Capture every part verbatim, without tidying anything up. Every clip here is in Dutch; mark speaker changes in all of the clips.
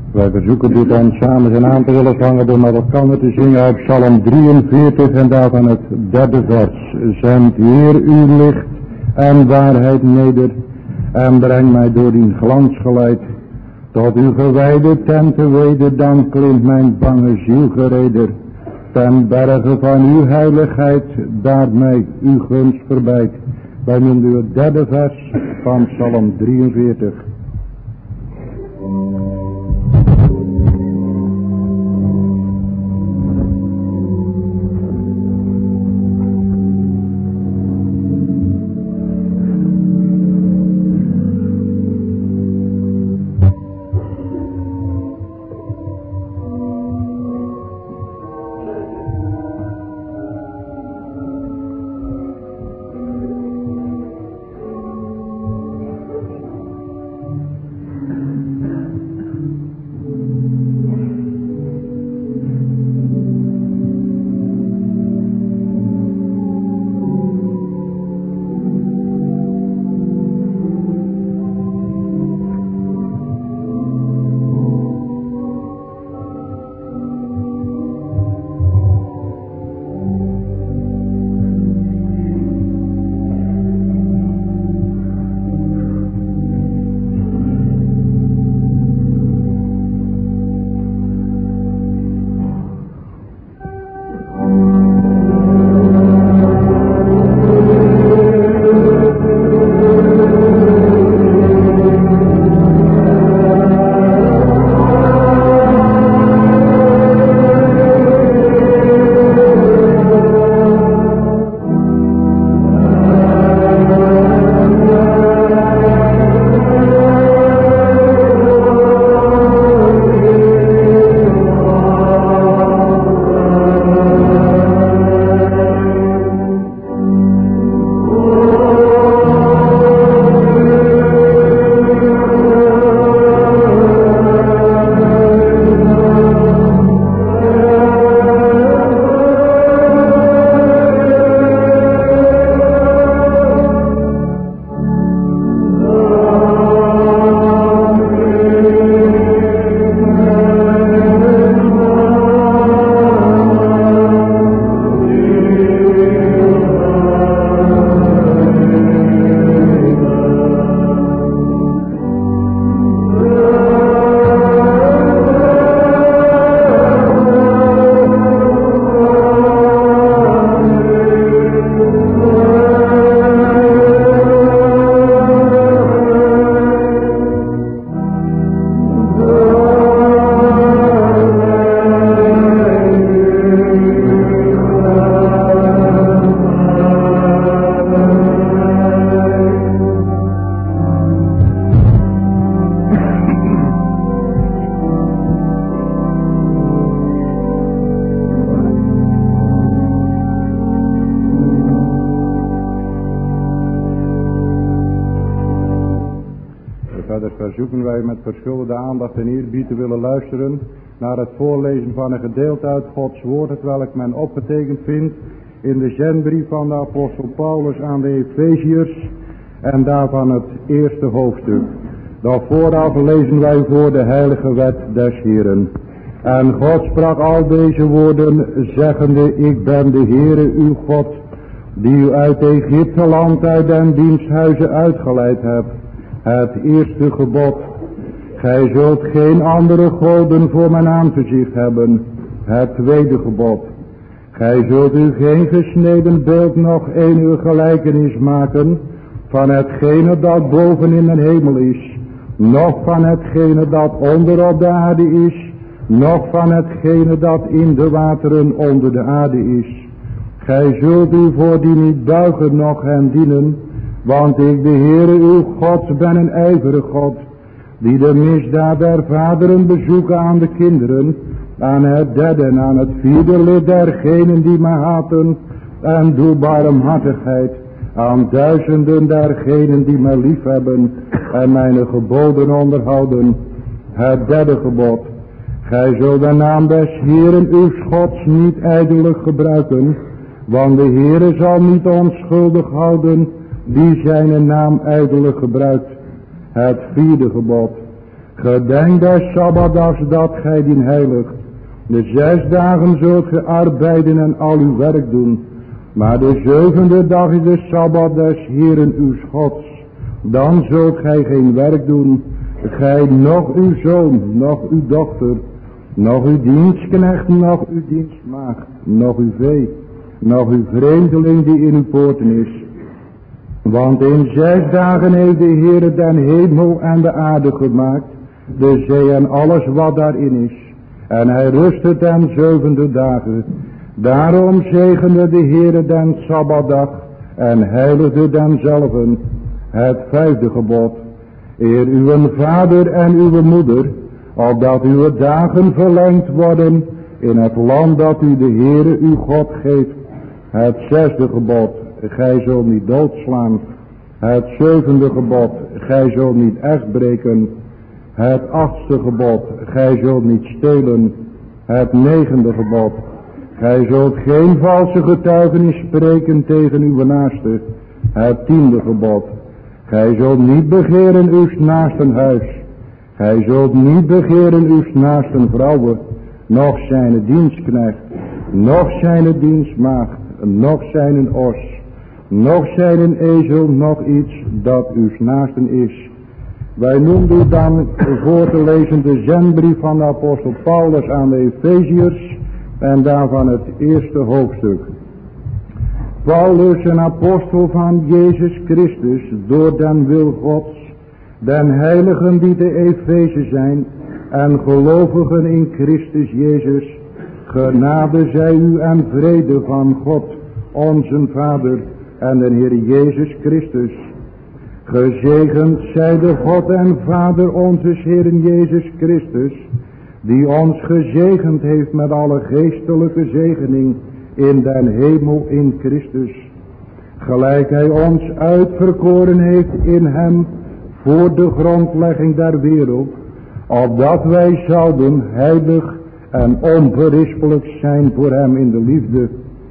Speaker 1: Wij verzoeken dit dan samen zijn aan te willen vangen door met elkaar te zingen uit Psalm drieënveertig en daarvan het derde vers. Zend Heer uw licht en waarheid neder en breng mij door die glans geleid tot uw gewijde tenten weder, dan klimt mijn bange ziel gereder. Ten berge van uw heiligheid, daar mij uw gunst verbijt. Wij noemen u het derde vers van Psalm drieënveertig. Verzoeken wij met verschuldigde aandacht en eerbied te willen luisteren naar het voorlezen van een gedeelte uit Gods woord, het welk men opgetekend vindt in de zendbrief van de apostel Paulus aan de Efeziërs en daarvan het eerste hoofdstuk. Doch vooraf lezen wij voor de heilige wet des Heeren. En God sprak al deze woorden, zeggende, ik ben de Heere uw God, die u uit Egypte land uit den diensthuizen uitgeleid hebt. Het eerste gebod, gij zult geen andere goden voor mijn aangezicht hebben. Het tweede gebod, gij zult u geen gesneden beeld nog enige gelijkenis maken van hetgene dat boven in de hemel is, noch van hetgene dat onder op de aarde is, noch van hetgene dat in de wateren onder de aarde is. Gij zult u voor die niet buigen noch hen dienen, want ik de Heere uw God ben een ijverig God, die de misdaad der vaderen bezoeken aan de kinderen, aan het derde en aan het vierde lid dergenen die mij haten, en doe barmhartigheid aan duizenden dergenen die mij liefhebben en mijn geboden onderhouden. Het derde gebod, gij zult de naam des Heeren uw Gods niet ijdelijk gebruiken, want de Heere zal niet onschuldig houden die zijn naam ijdelijk gebruikt. Het vierde gebod, Gedenk des Sabbatdags dat gij dien heiligt. De zes dagen zult ge arbeiden en al uw werk doen. Maar de zevende dag is de Sabbat des Heeren uw Gods. Dan zult gij geen werk doen. Gij, nog uw zoon, nog uw dochter, nog uw dienstknecht, nog uw dienstmaagd, nog uw vee, nog uw vreemdeling die in uw poorten is. Want in zes dagen heeft de Heere den hemel en de aarde gemaakt, de zee en alles wat daarin is. En hij rustte ten zevende dagen. Daarom zegende de Heere den Sabbatdag en heiligde denzelven. Het vijfde gebod. Eer uw vader en uw moeder, opdat uw dagen verlengd worden in het land dat u de Heere uw God geeft. Het zesde gebod. Gij zult niet doodslaan. Het zevende gebod. Gij zult niet echt breken. Het achtste gebod. Gij zult niet stelen. Het negende gebod. Gij zult geen valse getuigenis spreken tegen uw naaste. Het tiende gebod. Gij zult niet begeren uw naasten huis. Gij zult niet begeren uw naasten vrouwen, noch zijn dienstknecht, noch zijn dienstmaagd, noch zijn os, noch zijn ezel, noch iets dat uw naasten is. Wij noemden dan voor te lezen de zendbrief van de apostel Paulus aan de Efeziërs en daarvan het eerste hoofdstuk. Paulus, een apostel van Jezus Christus, door den wil Gods, den heiligen die de Efeze zijn, en gelovigen in Christus Jezus, genade zij u en vrede van God, onze Vader, en de Heer Jezus Christus. Gezegend zij de God en Vader onze Heeren Jezus Christus, die ons gezegend heeft met alle geestelijke zegening in den hemel in Christus, gelijk hij ons uitverkoren heeft in hem voor de grondlegging der wereld, opdat wij zouden heilig en onberispelijk zijn voor hem in de liefde,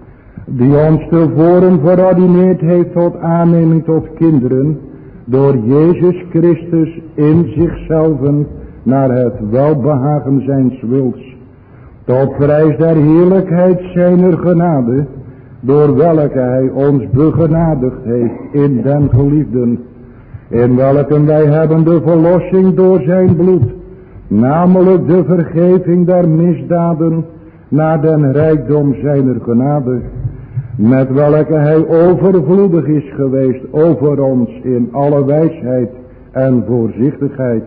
Speaker 1: die ons tevoren verordineerd heeft tot aanneming tot kinderen, door Jezus Christus in zichzelven naar het welbehagen zijns wils, tot prijs der heerlijkheid zijner genade, door welke hij ons begenadigd heeft in den geliefden, in welke wij hebben de verlossing door zijn bloed, namelijk de vergeving der misdaden, naar den rijkdom zijner genade, met welke hij overvloedig is geweest over ons in alle wijsheid en voorzichtigheid,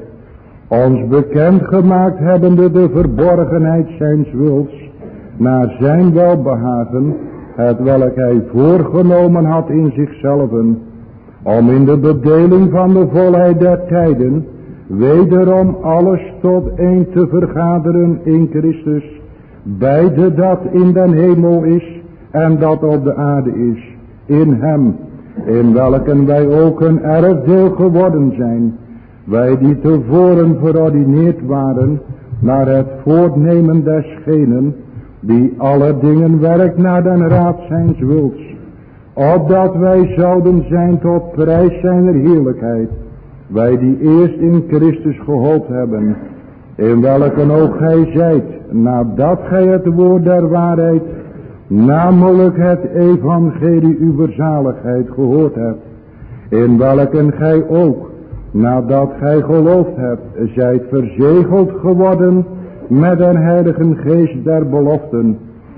Speaker 1: ons bekend gemaakt hebbende de verborgenheid zijns wils, naar zijn welbehagen, het welk hij voorgenomen had in zichzelven, om in de bedeling van de volheid der tijden, wederom alles tot één te vergaderen in Christus, beide dat in den hemel is, en dat op de aarde is, in hem, in welken wij ook een erfdeel geworden zijn, wij die tevoren verordineerd waren, naar het voortnemen desgenen, die alle dingen werkt naar den raad zijns wils, opdat wij zouden zijn tot prijs zijner heerlijkheid, wij die eerst in Christus gehoopt hebben, in welken ook gij zijt, nadat gij het woord der waarheid, namelijk het evangelie uw zaligheid gehoord hebt, in welken gij ook, nadat gij geloofd hebt, zijt verzegeld geworden met een heilige geest der beloften,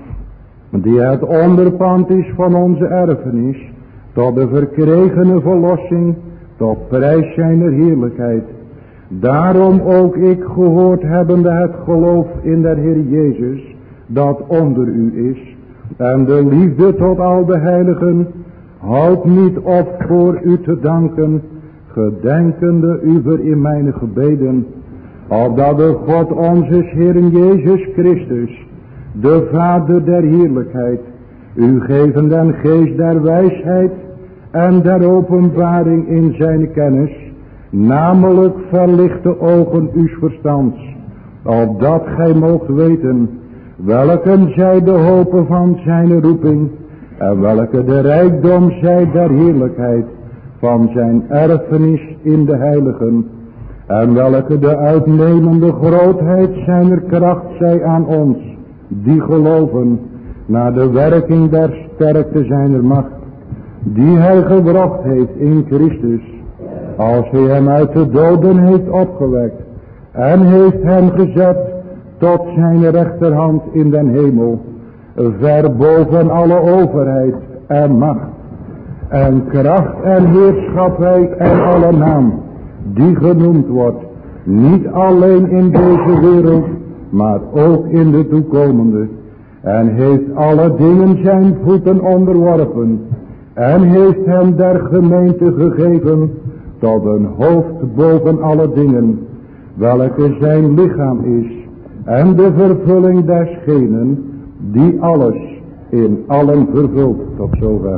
Speaker 1: die het onderpand is van onze erfenis, tot de verkregene verlossing, tot prijs zijner heerlijkheid. Daarom ook ik gehoord hebbende het geloof in de Heer Jezus, dat onder u is, en de liefde tot al de heiligen, houd niet op voor u te danken, gedenkende uwer in mijn gebeden, opdat de God onze Heeren Jezus Christus, de Vader der heerlijkheid, u geven den geest der wijsheid en der openbaring in zijn kennis, namelijk verlichte ogen uws verstands, opdat gij moogt weten welken zij de hopen van zijn roeping, en welke de rijkdom zij der heerlijkheid van zijn erfenis in de heiligen, En welke de uitnemende grootheid zijner kracht zij aan ons, die geloven, naar de werking der sterkte zijner macht, die hij gebracht heeft in Christus, als hij hem uit de doden heeft opgewekt, en heeft hem gezet tot zijn rechterhand in den hemel, ver boven alle overheid en macht, en kracht en heerschappij en alle naam, die genoemd wordt, niet alleen in deze wereld, maar ook in de toekomende. En heeft alle dingen zijn voeten onderworpen, en heeft hem der gemeente gegeven tot een hoofd boven alle dingen, welke zijn lichaam is, en de vervulling desgenen die alles in allen vervult. Tot zover.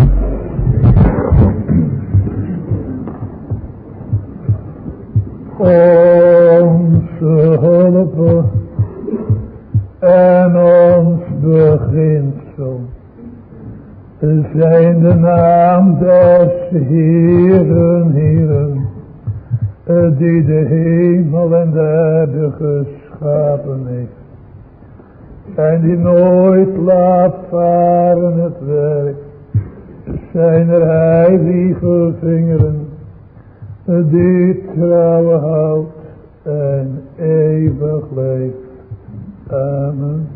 Speaker 2: Onze hulp en ons beginsel zijn de naam des Heeren, Heeren, die de hemel en de aarde geschapen heeft, en die nooit laat varen het werk zijner heilige vingeren, die trouw houdt en eeuwig leeft. Amen.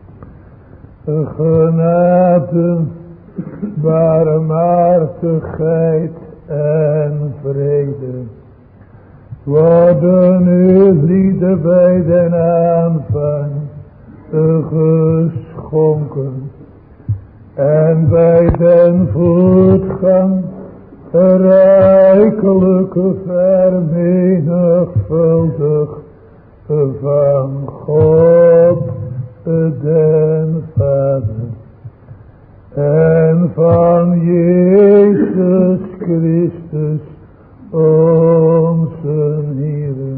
Speaker 2: Genade, barmhartigheid en vrede worden uw lieden bij den aanvang geschonken, en bij den voetgang rijkelijk vermenigvuldigd van God den Vader en van Jezus Christus onze Heere,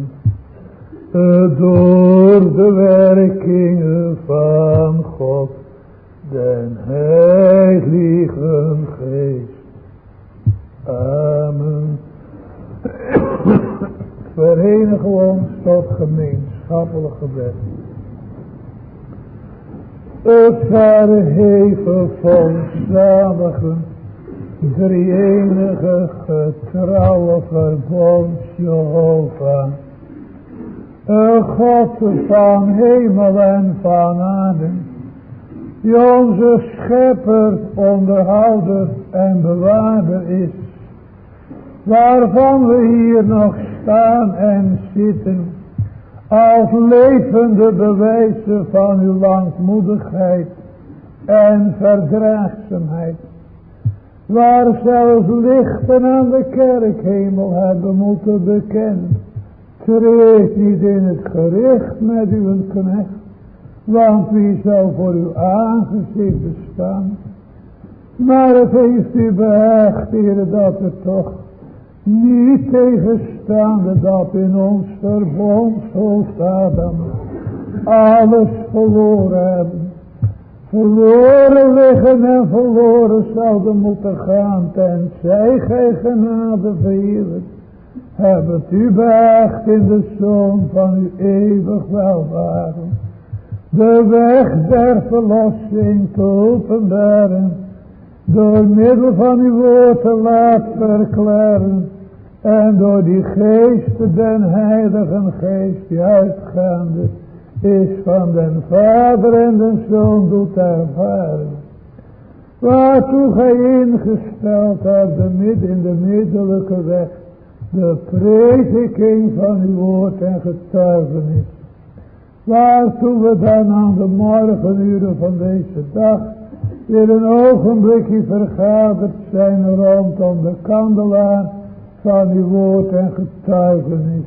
Speaker 2: door de werkingen van God den Heiligen Geest. Amen. Verenigen we ons tot gemeenschappelijk gebed. Het verheven volzalige, drie-enige, getrouwe verbond Jehovah, een God van hemel en van aarde, die onze schepper, onderhouder en bewaarder is, waarvan we hier nog staan en zitten, als levende bewijzen van uw langmoedigheid en verdraagzaamheid, waar zelfs lichten aan de kerkhemel hebben moeten bekennen. Treed niet in het gericht met uw knecht, want wie zou voor uw aangezicht bestaan? Maar het heeft u behaagd, Heere, dat we toch niet tegenstaande dat in ons verbondshoofd Adam alles verloren hebben, verloren liggen en verloren zouden moeten gaan, tenzij gij genade verheerlijkt, hebt u behaagd in de Zoon van uw eeuwig welvaren, de weg der verlossing te openbaren, door middel van uw woord te laten verklaren, en door die geest, den Heiligen Geest, die uitgaande is van den Vader en den Zoon doet ervaren, waartoe gij ingesteld hebt de midden in de middelijke weg, de prediking van uw woord en getuigenis, waartoe we dan aan de morgenuren van deze dag weer een ogenblikje vergaderd zijn rondom de kandelaar van uw woord en getuigenis.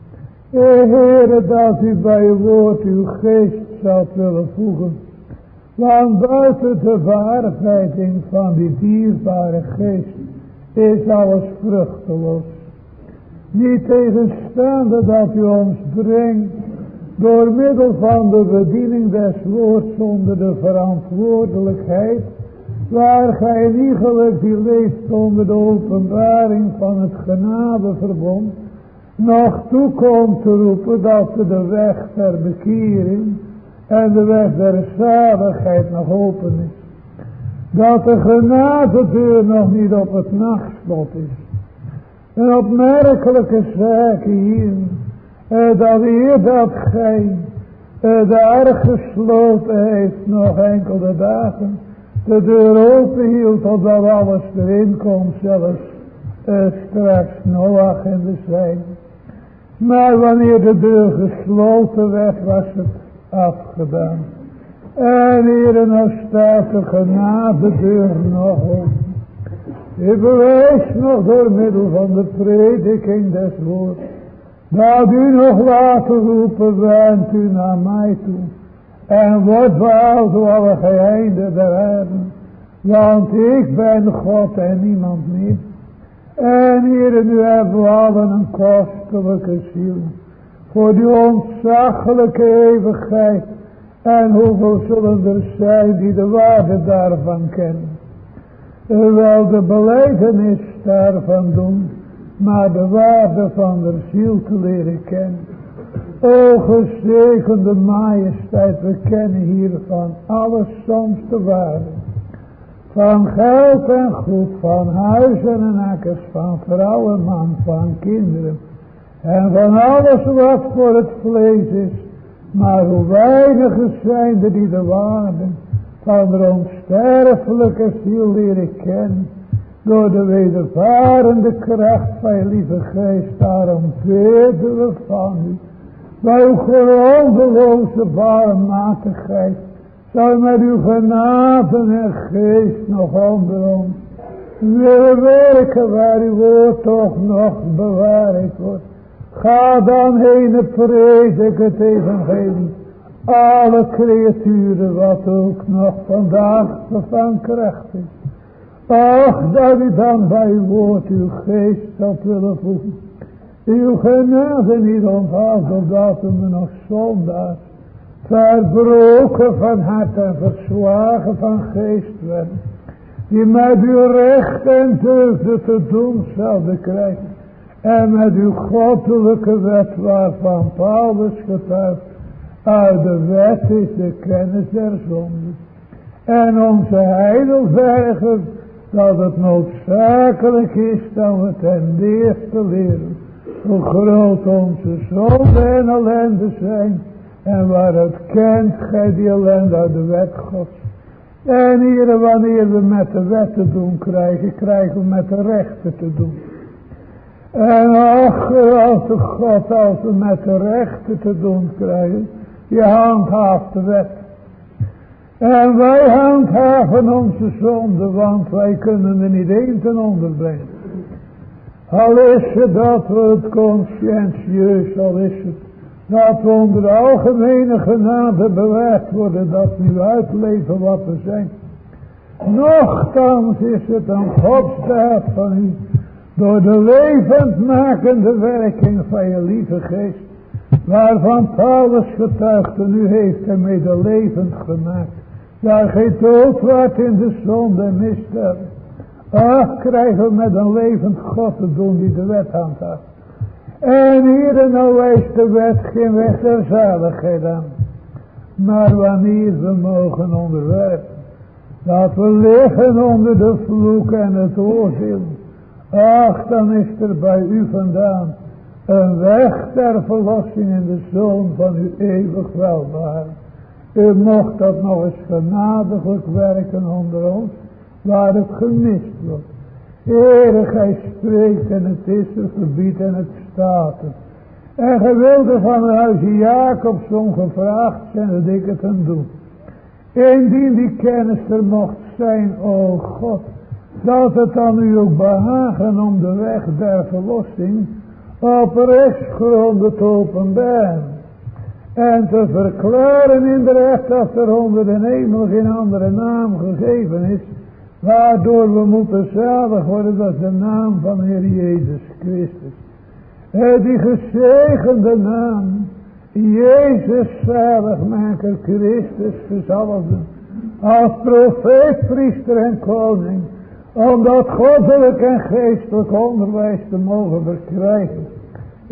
Speaker 2: Heere, dat u bij uw woord uw geest zou willen voegen, want buiten de bearbeiding van die dierbare geest is alles vruchteloos. Niet tegenstaande dat u ons brengt door middel van de bediening des woords onder de verantwoordelijkheid, waar gij iegelijk die leeft onder de openbaring van het genadeverbond, nog toekomt te roepen dat we de weg der bekering en de weg der zaligheid nog open is. Dat de genadedeur nog niet op het nachtslot is. Een opmerkelijke zaak hier, eh, dat hier dat gij eh, daar gesloten heeft nog enkele dagen, de deur open hield totdat alles erin komt, zelfs eh, straks Noach en de zijn. Maar wanneer de deur gesloten werd, was het afgedaan. En hier nog staat de genadedeur nog open. U bewijst nog door middel van de prediking des woords, dat u nog laten roepen, wend u naar mij toe. En wordt behaald door alle geheimen der aarde. Want ik ben God en niemand meer. En hier nu hebben we allen een kostelijke ziel. Voor die ontzaglijke eeuwigheid. En hoeveel zullen er zijn die de waarde daarvan kennen. Wel de belijdenis daarvan doen. Maar de waarde van de ziel te leren kennen. O gezegende majesteit, we kennen hiervan alles soms de waarde. Van geld en goed, van huizen en akkers, van vrouw en man, van kinderen. En van alles wat voor het vlees is. Maar hoe weinigen zijn er die de waarde van de onsterfelijke ziel leren kennen. Door de wedervarende kracht van je lieve geest, daarom bidden we van u. Bij uw grondeloze barmhartigheid, zou met uw genade en geest nog onder ons willen werken waar uw woord toch nog bewaard wordt. Ga dan heen en predik het evangelie. Alle creaturen wat ook nog vandaag van kracht is. Och, dat u dan bij uw woord uw geest zult willen voegen. Uw genade niet onthaalt, omdat we nog zondaars, verbroken van hart en verslagen van geest werden, die met uw recht en deugden te doen zouden krijgen, en met uw goddelijke wet waarvan Paulus getuigt, uit de wet is de kennis der zonde, en onze heidelberger, dat het noodzakelijk is dat we ten eerste leren hoe groot onze zonde en ellende zijn. En waaruit kent gij die ellende uit de wet Gods. En hier wanneer we met de wet te doen krijgen, krijgen we met de rechten te doen. En ach, grote God, als we met de rechten te doen krijgen, je handhaaft de wet. En wij handhaven onze zonde, want wij kunnen er niet één ten onder brengen. Al is het dat we het conscientieus, al is het dat we onder de algemene genade bewaard worden, dat we nu uitleven wat we zijn. Nochtans is het een godsdaad van u, door de levendmakende werking van je lieve geest, waarvan Paulus getuigt en u heeft hem mede levend gemaakt. Daar geen dood wordt in de zonde en misdaad. Ach, krijgen we met een levend God te doen die de wet handhaaft. En hier nou wijst de wet geen weg der zaligheid aan. Maar wanneer we mogen onderwerpen, dat we liggen onder de vloek en het oordeel. Ach, dan is er bij u vandaan een weg ter verlossing in de Zoon van uw eeuwig welbehagen. U mocht dat nog eens genadiglijk werken onder ons, waar het gemist wordt. Heere, gij spreekt en het is er, verbiedt en het staat er. En gij wilde van het huis Jacobs ongevraagd zijn dat ik het hem doe. Indien die kennis er mocht zijn, o God, dat het dan u ook behagen om de weg der verlossing op rechtsgronden te openbaren. En te verklaren in de recht dat er onder de hemel geen andere naam gegeven is, waardoor we moeten zalig worden, dat is de naam van Heer Jezus Christus. En die gezegende naam, Jezus zaligmaker Christus gezalfde, als profeet, priester en koning, om dat goddelijk en geestelijk onderwijs te mogen verkrijgen.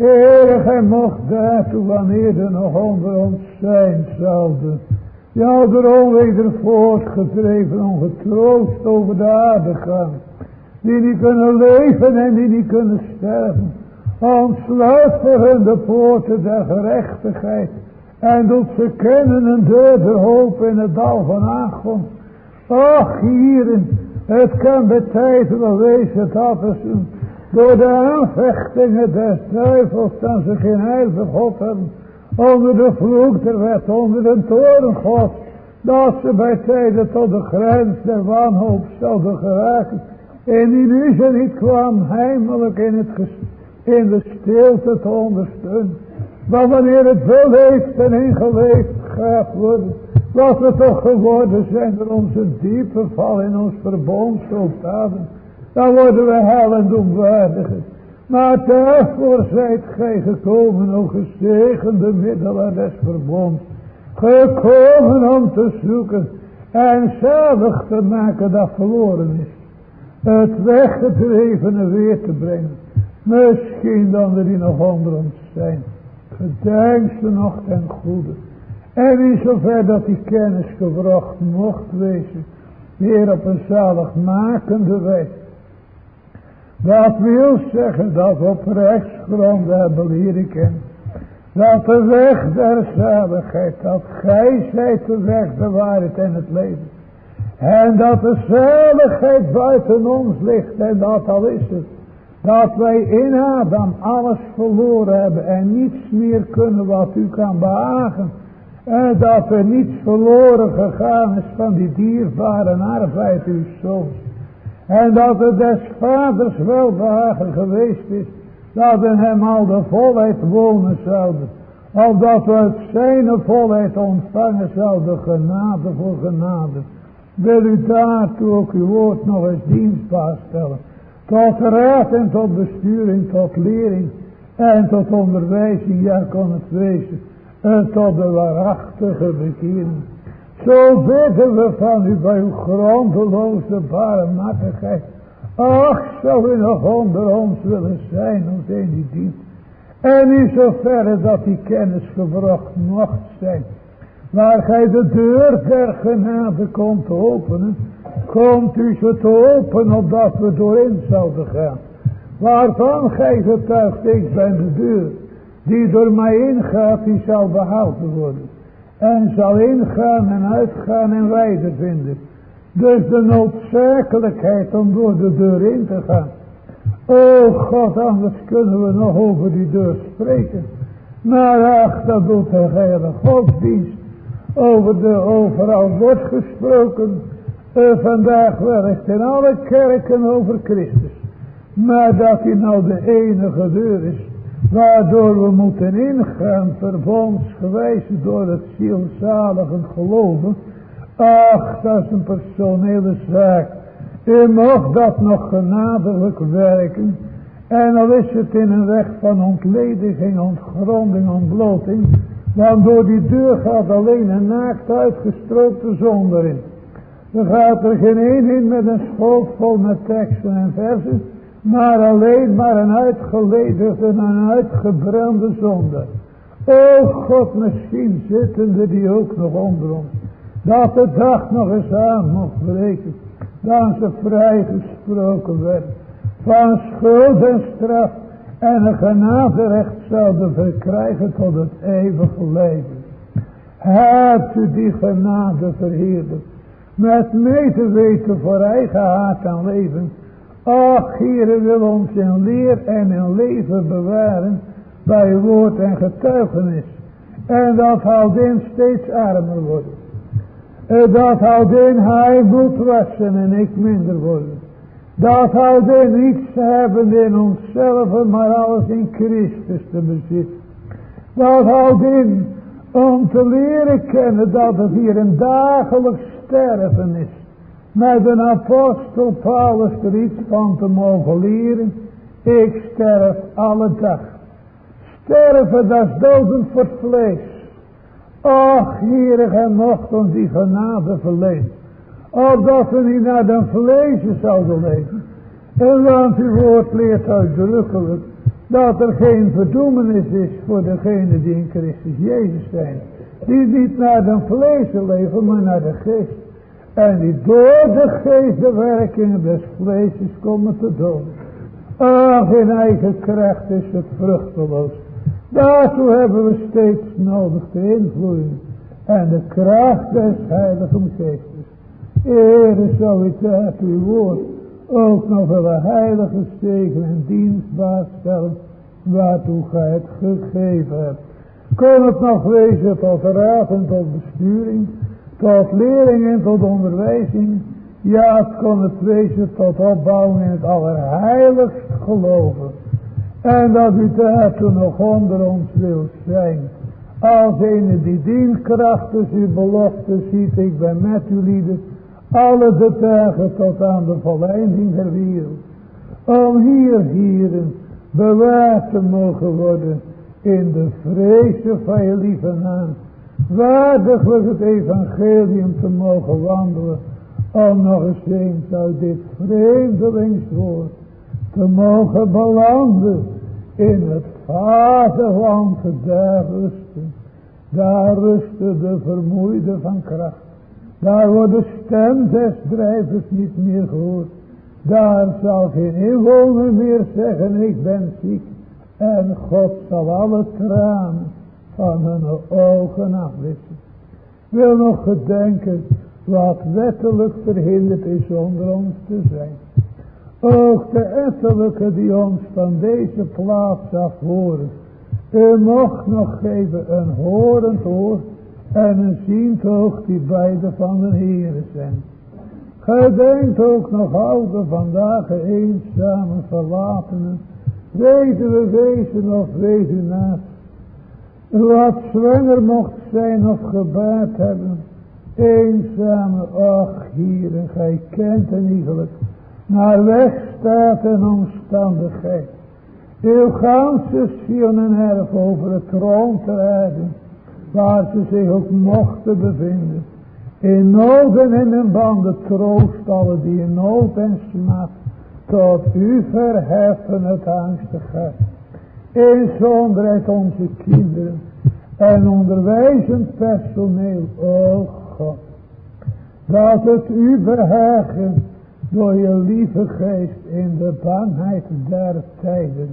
Speaker 2: Heere, gij mocht daartoe, wanneer er nog onder ons zijn zouden, jou erom weder voortgedreven, ongetroost over de aarde gaan, die niet kunnen leven en die niet kunnen sterven. Ontsluit voor hen de poorten der gerechtigheid en doet ze kennen een deur der hoop in het dal van aankomst. Ach, hierin, het kan bij tijden wel wezen dat er door de aanvechtingen des duivels dan ze geen heil voor God hebben, onder de vloek der wet, onder de toren God, dat ze bij tijden tot de grens der wanhoop zouden geraken, en die nu ze niet kwam heimelijk in, het ges, in de stilte te ondersteunen. Maar wanneer het beleefd en ingeleefd gaat worden, wat we toch geworden zijn door onze diepe val in ons verbond zo daden, dan worden we hel en doemwaardigen. Maar daarvoor zijt gij gekomen, o gezegende middelaar des verbonds, gekomen om te zoeken en zalig te maken dat verloren is, het weggedrevene weer te brengen, misschien dan er die nog onder ons zijn. Gedenk ze nog ten goede. En in zover dat die kennis gewrocht mocht wezen, weer op een zaligmakende weg. Dat wil zeggen dat we op rechtsgronden hebben leren kennen, dat de weg der zaligheid, dat gij zijt de weg, de waarheid en het leven. En dat de zaligheid buiten ons ligt, en dat al is het, dat wij in Adam alles verloren hebben en niets meer kunnen wat u kan behagen. En dat er niets verloren gegaan is van die dierbare arbeid uw zoons. En dat het des vaders welbehagen geweest is, dat in hem al de volheid wonen zouden. Opdat we uit zijn volheid ontvangen zouden, genade voor genade. Wil u daartoe ook uw woord nog eens dienstbaar stellen. Tot raad en tot besturing, tot lering en tot onderwijzing, ja kon het wezen. En tot de waarachtige bekering. Zo bidden we van u bij uw grondeloze barmhartigheid. Ach, zou u nog onder ons willen zijn, ons een die dient. En in zoverre dat die kennis gewrocht mocht zijn, waar gij de deur der genade komt openen, komt u ze te openen opdat we doorin zouden gaan. Waarvan gij getuigt, ik ben de deur, die door mij ingaat, die zal behouden worden. En zal ingaan en uitgaan en weide vinden. Dus de noodzakelijkheid om door de deur in te gaan. O God, anders kunnen we nog over die deur spreken. Maar ach, dat doet de hele godsdienst. Over de overal wordt gesproken. Uh, vandaag werkt in alle kerken over Christus. Maar dat hij nou de enige deur is, waardoor we moeten ingaan, verbondsgewijs door het zielzaligend geloven. Ach, dat is een personele zaak. U mocht dat nog genadelijk werken. En al is het in een weg van ontlediging, ontgronding, ontbloting. Want door die deur gaat alleen een naakt uitgestroopte zonde in. Er gaat er geen een in met een schoot vol met teksten en versen. Maar alleen maar een uitgeledigde en een uitgebrande zonde. O God, misschien zitten er die ook nog onder ons. Dat de dag nog eens aan mocht breken. Dan ze vrijgesproken werden. Van schuld en straf. En een genaderecht zouden verkrijgen tot het eeuwige leven. Hebt u die genade verheerlijkt. Met medeweten voor eigen haat en leven. Ach, Heere, wil ons in leer en in leven bewaren bij woord en getuigenis. En dat houdt in steeds armer worden. En dat houdt in hij moet wassen en ik minder worden. Dat houdt in niets hebben in onszelf, maar alles in Christus te bezitten. Dat houdt in om te leren kennen dat het hier een dagelijks sterven is. Met een apostel Paulus er iets van te mogen leren. Ik sterf alle dag. Sterven, dat is doden voor het vlees. Och, Heere, gij mocht ons die genade verlenen. Opdat we niet naar de vlees zouden leven. En want uw woord leert uitdrukkelijk Dat er geen verdoemenis is voor degenen die in Christus Jezus zijn. Die niet naar de vlees leven, maar naar de geest. En die door de geest de werkingen des vleesjes komen te doen. Ach, in eigen kracht is het vruchteloos. Daartoe hebben we steeds nodig de invloeding en de kracht des Heiligen Geestes. Ere, zou ik uit uw woord ook nog wel een heilige zegen en dienstbaar stellen, waartoe gij het gegeven hebt. Kon het nog wezen tot raad en tot besturing, tot lering en tot onderwijzing. Ja, het kon het wezen tot opbouwing in het allerheiligst geloven. En dat u daartoe nog onder ons wilt zijn. Als een die dient krachtens uw belofte ziet, ik ben met u lieden, alle de dagen tot aan de volleinding der wereld. Om hier, hieren, bewaard te mogen worden in de vrezen van je lieve naam. Waardiglijk het evangelium te mogen wandelen. Om nog eens eens uit dit vreemdelingswoord te mogen belanden in het vaderland daar rusten. Daar rusten de vermoeide van kracht. Daar wordt de stem des drijvers niet meer gehoord. Daar zal geen inwoner meer zeggen, ik ben ziek. En God zal alle tranen van hun ogen afwissen. Wil nog gedenken wat wettelijk verhinderd is onder ons te zijn. Ook de ettelijke die ons van deze plaats af horen. U mocht nog geven een horend oor en een ziend oog die beide van de Heere zijn. Gedenkt ook nog oude vandaag eenzame verlatenen, weduwe wezen of weduwnaar, wat zwanger mocht zijn of gebaard hebben, eenzame, ach hier, en gij kent een iegelijk, naar weg staat en omstandigheid. Uw ganse ziel en erf over het troon te rijden, waar ze zich ook mochten bevinden. In nood en in een banden troost alle die in nood en smaad tot u verheffen het angstigheid. In zonderheid onze kinderen en onderwijzend personeel, o God, dat het u behagen door je lieve geest in de bangheid der tijden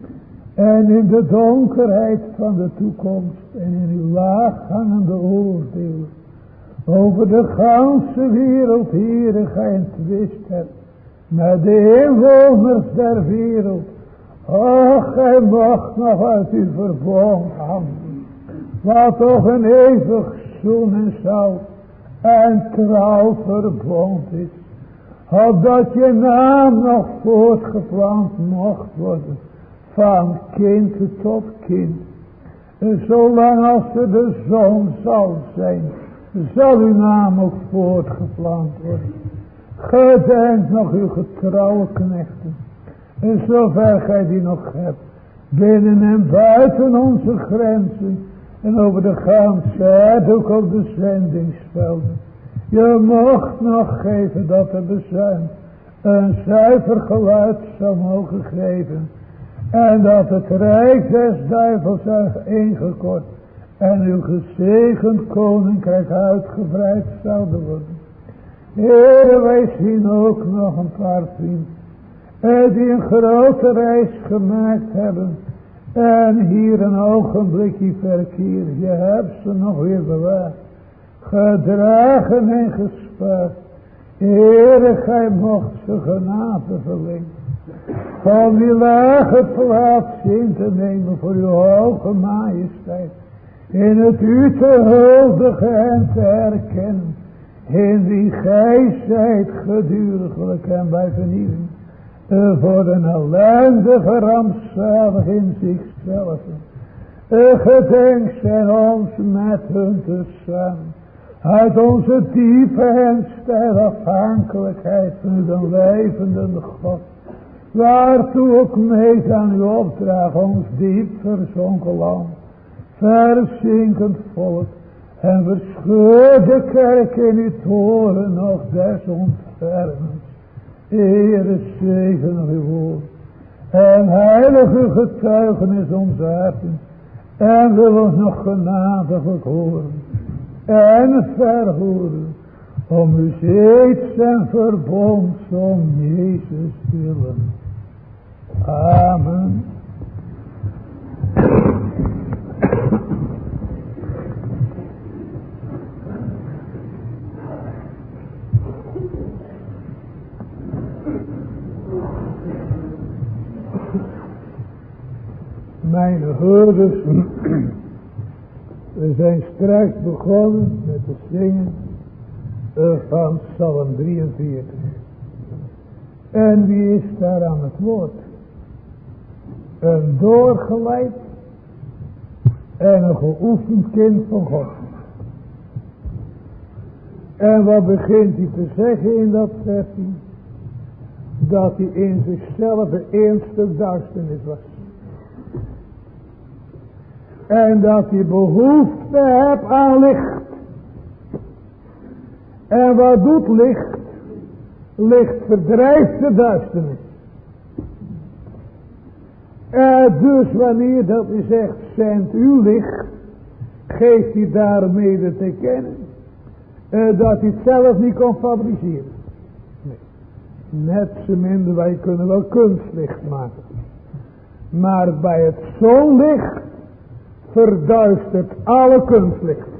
Speaker 2: en in de donkerheid van de toekomst en in uw laaghangende oordeel over de ganse wereld, Heere, gij een twist hebt met de inwoners der wereld. Och, gij mocht nog uit uw verbond handelen, wat toch een eeuwig zoen en zout en trouw verbond is, opdat je naam nog voortgeplant mocht worden, van kind tot kind. En zolang als er de zon zal zijn, zal uw naam ook voortgeplant worden. Gedenk nog uw getrouwe knechten, en zover gij die nog hebt, binnen en buiten onze grenzen, en over de ganse ook op de zendingsvelden. Je mocht nog geven dat de bezuin een zuiver geluid zou mogen geven, en dat het rijk des duivels ingekort en uw gezegend koninkrijk uitgebreid zouden worden. Heere, wij zien ook nog een paar vrienden die een grote reis gemaakt hebben en hier een ogenblikje verkeer. Je hebt ze nog weer bewaard, gedragen en gespaard. Heere, gij mocht ze genade verlenen, om die lage plaats in te nemen voor uw hoge majesteit, in het u te huldigen en te herkennen, in wie gij zijt geduriglijk en bij vernieuwing, voor een ellendige rampzalig in zichzelf. Gedenk zijn ons met hun te samen, uit onze diepe en steile afhankelijkheid van de levende God, waartoe ook mee aan uw opdracht ons diep verzonken land, verzinkend volk, en verscheur de kerk in uw toren nog des ontfermens. Heere, zegen uw woord, En heilige getuigenis onze harten. En wil ons nog genadiglijk horen. En verhoren. Om uw steeds en verbond om Jezus willen. Amen. Mijn hoorders, we zijn straks begonnen met het zingen van Psalm drieënveertig. En wie is daar aan het woord? Een doorgeleid en een geoefend kind van God. En wat begint hij te zeggen in dat versje? Dat hij in zichzelf één stuk duisternis was. En dat hij behoefte heeft aan licht. En wat doet licht? Licht verdrijft de duisternis. En dus wanneer dat hij zegt, zendt uw licht, geeft hij daarmee te kennen uh, dat hij het zelf niet kon fabriceren. Nee. Net zo minder, wij kunnen wel kunstlicht maken. Maar bij het zonlicht verduistert alle kunstlicht.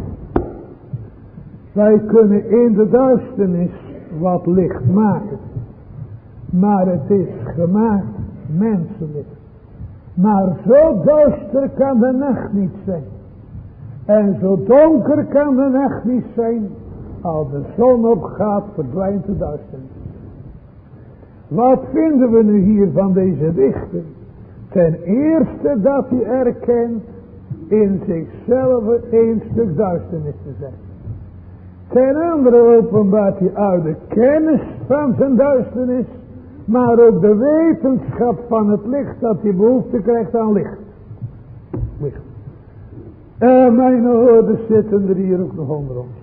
Speaker 2: Wij kunnen in de duisternis wat licht maken. Maar het is gemaakt mensenlicht. Maar zo duister kan de nacht niet zijn. En zo donker kan de nacht niet zijn. Als de zon opgaat, verdwijnt de duisternis. Wat vinden we nu hier van deze dichter? Ten eerste dat hij erkent in zichzelf één stuk duisternis te zijn. Ten andere openbaart hij uit de kennis van zijn duisternis, maar ook de wetenschap van het licht, dat hij behoefte krijgt aan licht. Licht. En mijn ouders zitten er hier ook nog onder ons.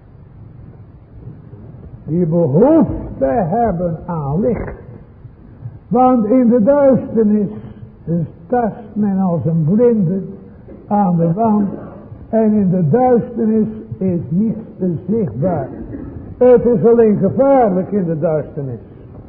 Speaker 2: Die behoefte hebben aan licht. Want in de duisternis tast men als een blinde aan de wand. En in de duisternis is niets zichtbaar. Het is alleen gevaarlijk in de duisternis.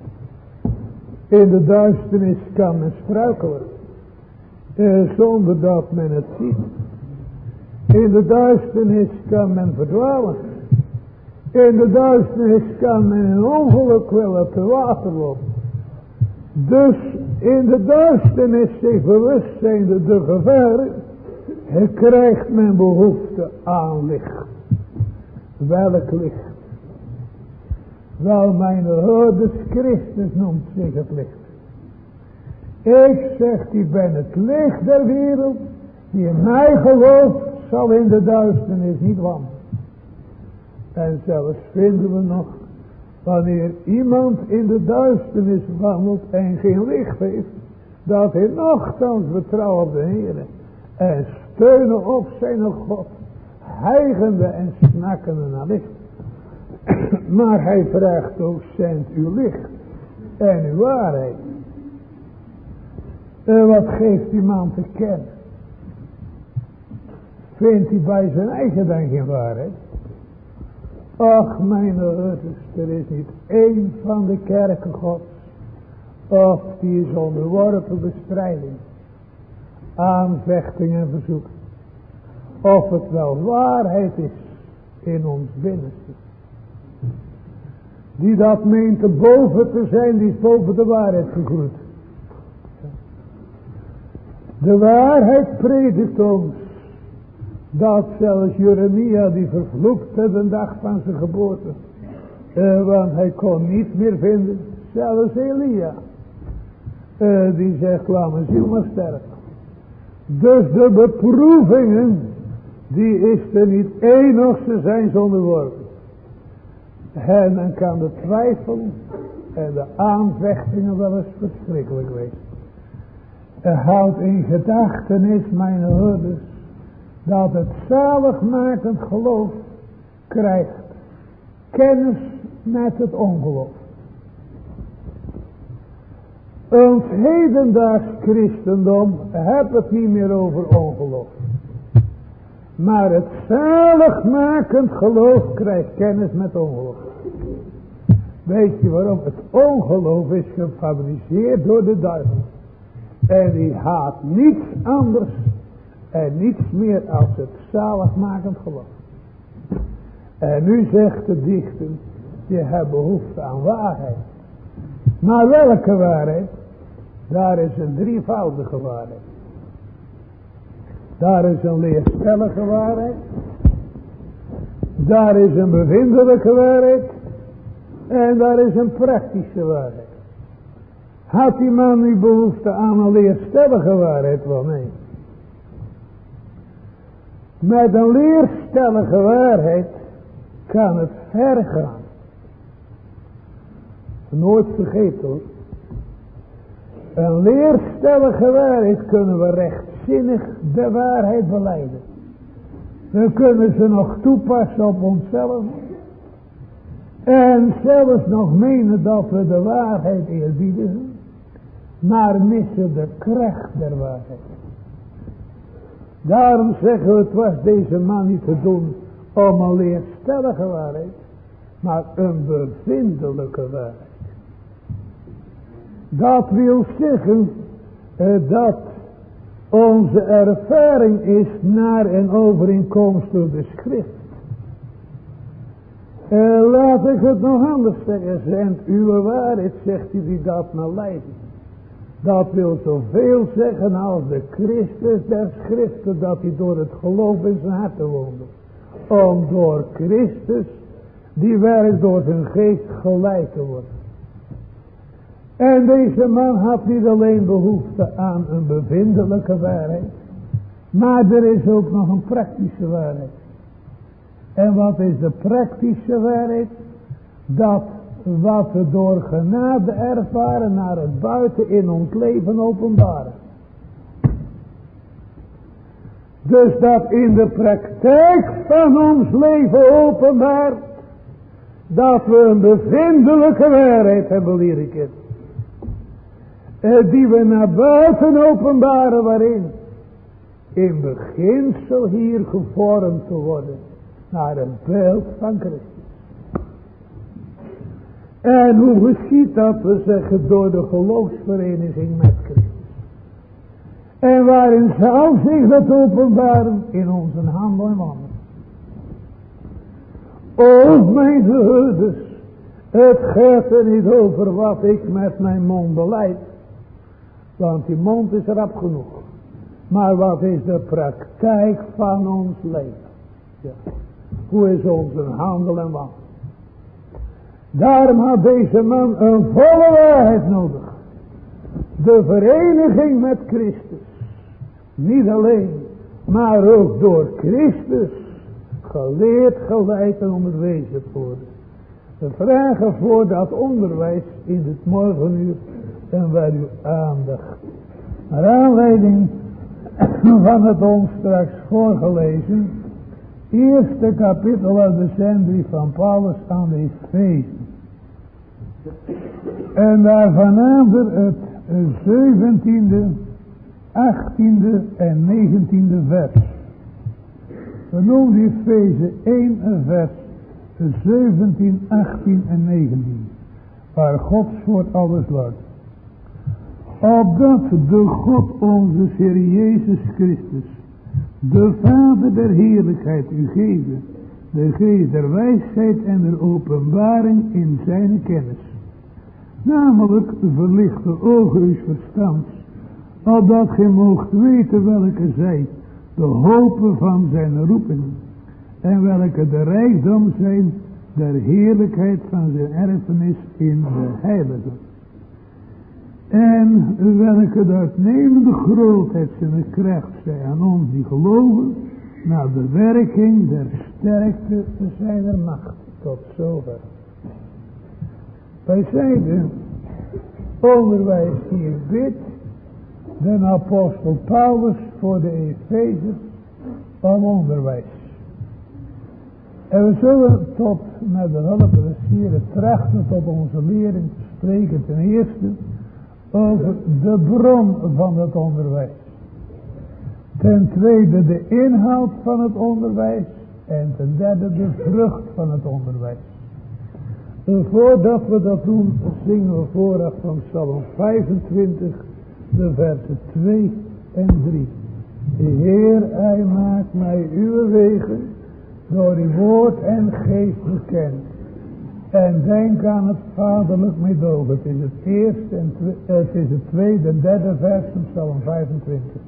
Speaker 2: In de duisternis kan men struikelen. Eh, zonder dat men het ziet. In de duisternis kan men verdwalen. In de duisternis kan men een ongeluk willen te water lopen. Dus in de duisternis zich bewust zijnde de gevaren, krijgt men behoefte aan licht. Welk licht? Wel, mijn hoorders, Christus noemt zich het licht. Ik zeg, die ben het licht der wereld, die in mij gelooft, zal in de duisternis niet wandelen. En zelfs vinden we nog, wanneer iemand in de duisternis wandelt en geen licht heeft, dat hij nochtans vertrouwt op de Heer en steunen op zijn God, hijgende en snakkende naar licht. Maar hij vraagt ook, zendt uw licht en uw waarheid. En wat geeft die man te kennen? Vindt hij bij zijn eigen dan geen waarheid? Ach, mijn ouders, er is niet één van de kerken Gods, of die is onderworpen bestrijding, aanvechting en verzoek. Of het wel waarheid is in ons binnenste. Die dat meent te boven te zijn, die is boven de waarheid gegroeid. De waarheid predikt ons dat zelfs Jeremia die vervloekte de dag van zijn geboorte. Uh, want hij kon niet meer vinden. Zelfs Elia. Uh, die zegt, laat mijn ziel maar sterven. Dus de beproevingen, die is er niet één of ze zijn zonder woorden. En dan kan de twijfel en de aanvechtingen wel eens verschrikkelijk wezen. Er houdt in gedachtenis, mijn hoorders, dat het zaligmakend geloof krijgt kennis met het ongeloof. Ons hedendaags christendom heeft het niet meer over ongeloof. Maar het zaligmakend geloof krijgt kennis met ongeloof. Weet je waarom? Het ongeloof is gefabriceerd door de duivel. En die haat niets anders en niets meer als het zaligmakend geloof. En nu zegt de dichter, je hebt behoefte aan waarheid. Maar welke waarheid? Daar is een drievoudige waarheid. Daar is een leerstellige waarheid. Daar is een bevindelijke waarheid. En daar is een praktische waarheid. Had die man nu behoefte aan een leerstellige waarheid? Wel nee. Met een leerstellige waarheid kan het ver gaan. Nooit vergeten hoor. Een leerstellige waarheid kunnen we rechtzinnig de waarheid belijden. We kunnen ze nog toepassen op onszelf. En zelfs nog menen dat we de waarheid eerbiedigen. Maar missen de kracht der waarheid. Daarom zeggen we, het was deze man niet te doen om een leerstellige waarheid. Maar een bevindelijke waarheid. Dat wil zeggen eh, dat onze ervaring is naar en overeenkomstig de schrift. Eh, laat ik het nog anders zeggen. Zend uw waarheid, zegt u, die dat naar leiden. Dat wil zoveel zeggen als de Christus der schriften, dat hij door het geloof in zijn hart woonde. Om door Christus, die werkt door zijn geest, geleid te worden. En deze man had niet alleen behoefte aan een bevindelijke waarheid, maar er is ook nog een praktische waarheid. En wat is de praktische waarheid? Dat wat we door genade ervaren naar het buiten in ons leven openbaren. Dus dat in de praktijk van ons leven openbaart, dat we een bevindelijke waarheid hebben leren kennen. Die we naar buiten openbaren, waarin in beginsel hier gevormd te worden naar een beeld van Christus. En hoe geschiet dat? We zeggen door de geloofsvereniging met Christus. En waarin zal zich dat openbaren? In onze handel en wandel. O mijn gehoorders, het gaat er niet over wat ik met mijn mond beleid. Want die mond is rap genoeg. Maar wat is de praktijk van ons leven? Ja. Hoe is onze handel en wandel? Daarom had deze man een volle waarheid nodig. De vereniging met Christus. Niet alleen, maar ook door Christus. Geleerd, geleid en onderwezen worden. We vragen voor dat onderwijs in het morgenuur en waar uw aandacht. Naar aanleiding van het ons straks voorgelezen eerste kapitel uit de zendbrief van Paulus aan de Efezen. En daarvan nader het zeventiende, achttiende en negentiende vers. We noemen Efeze één vers zeventien, achttien en negentien. Waar Gods woord alles luidt. Opdat de God onze Heer Jezus Christus, de Vader der heerlijkheid u geven, de geest der wijsheid en der openbaring in zijn kennis. Namelijk verlicht de ogen uws verstands, opdat gij moogt weten welke zij de hopen van zijn roeping, en welke de rijkdom zijn der heerlijkheid van zijn erfenis in de heiligen. En welke de uitnemende grootheid zijn kracht zij aan ons die geloven, naar de werking der sterkte zijner macht. Tot zover. Wij zeiden, onderwijs hier bid, de apostel Paulus voor de Efeze om onderwijs. En we zullen tot, met de hulp des Heren, trachten tot onze lering te spreken ten eerste over de bron van het onderwijs. Ten tweede de inhoud van het onderwijs. En ten derde de vrucht van het onderwijs. En voordat we dat doen, zingen we vooraf van Psalm vijfentwintig, de versen twee en drie. Heer, hij maakt mij uw wegen door uw woord en geest bekend. En denk aan het vaderlijk meedogen. Het is het eerste en twe- het is het tweede en derde vers van Psalm vijfentwintig.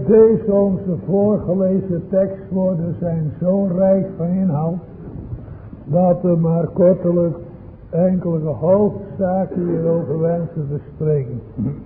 Speaker 2: deze onze voorgelezen tekstwoorden zijn zo rijk van inhoud, dat we maar kortelijk enkele hoofdzaken hierover wensen te spreken.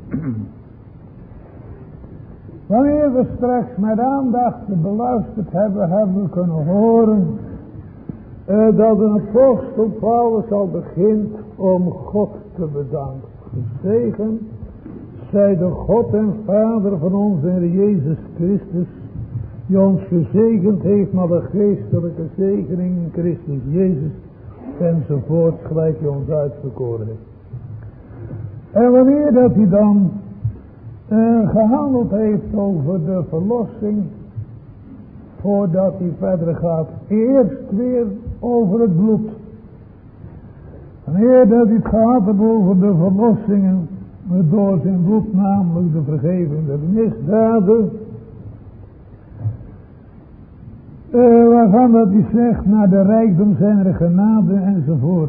Speaker 2: Wanneer we straks met aandacht beluisterd hebben, hebben we kunnen horen uh, dat de apostel Paulus al begint om God te bedanken. Gezegend zij de God en Vader van onze Heer Jezus Christus, die ons gezegend heeft met de geestelijke zegening in Christus Jezus, enzovoort, gelijk hij ons uitverkoren heeft. En wanneer dat hij dan uh, gehandeld heeft over de verlossing, voordat hij verder gaat, eerst weer over het bloed. Wanneer dat hij het gehad heeft over de verlossingen, door zijn bloed, namelijk de vergeving der misdaden, uh, waarvan dat hij zegt, naar de rijkdom zijn er genade enzovoort.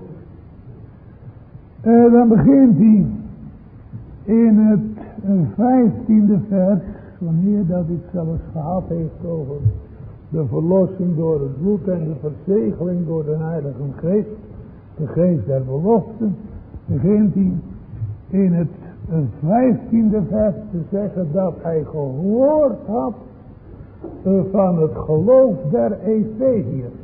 Speaker 2: Uh, dan begint hij in het vijftiende vers, wanneer dat hij het zelfs gehad heeft over de verlossing door het bloed en de verzegeling door de Heilige Geest, de geest der belofte, begint hij in het vijftiende vers te zeggen dat hij gehoord had van het geloof der Efeziërs.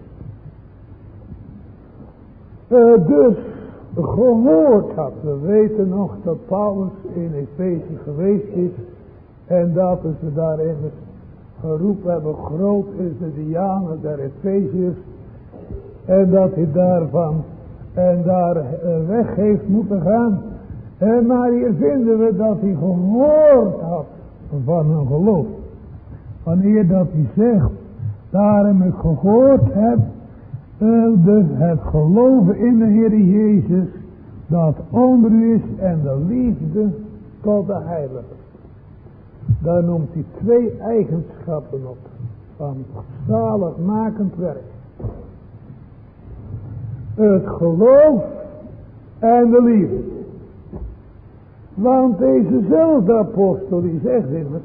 Speaker 2: Uh, dus gehoord had. We weten nog dat Paulus in Efezië geweest is en dat ze daar immers geroepen hebben, groot is de Diana der Efeziërs, en dat hij daarvan en daar uh, weg heeft moeten gaan. Uh, maar hier vinden we dat hij gehoord had van een geloof. Wanneer dat hij zegt, daarom ik gehoord heb, uh, dus het geloven in de Heer Jezus, dat onder u is en de liefde tot de Heilige. Daar noemt hij twee eigenschappen op van zaligmakend werk. Het geloof en de liefde. Want dezezelfde apostel die zegt immers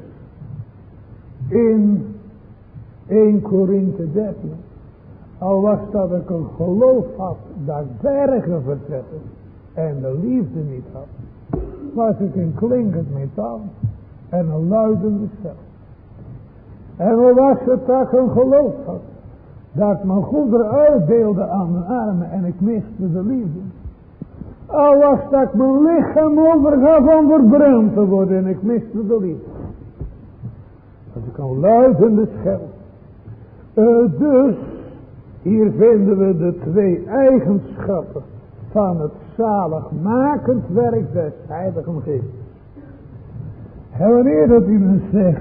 Speaker 2: in eerste Korinthe dertien, al was dat ik een geloof had dat bergen verzette en de liefde niet had, was ik een klinkend metaal en een luidende stem. En hoe was het dat ik een geloof had dat ik mijn goederen uitdeelde aan mijn armen en ik miste de liefde? Al was dat ik mijn lichaam overgaf om verbrand te worden en ik miste de liefde. Dat ik een luidende stem. Uh, dus hier vinden we de twee eigenschappen van het zaligmakend werk des Heiligen Geestes. En wanneer dat hij dan zegt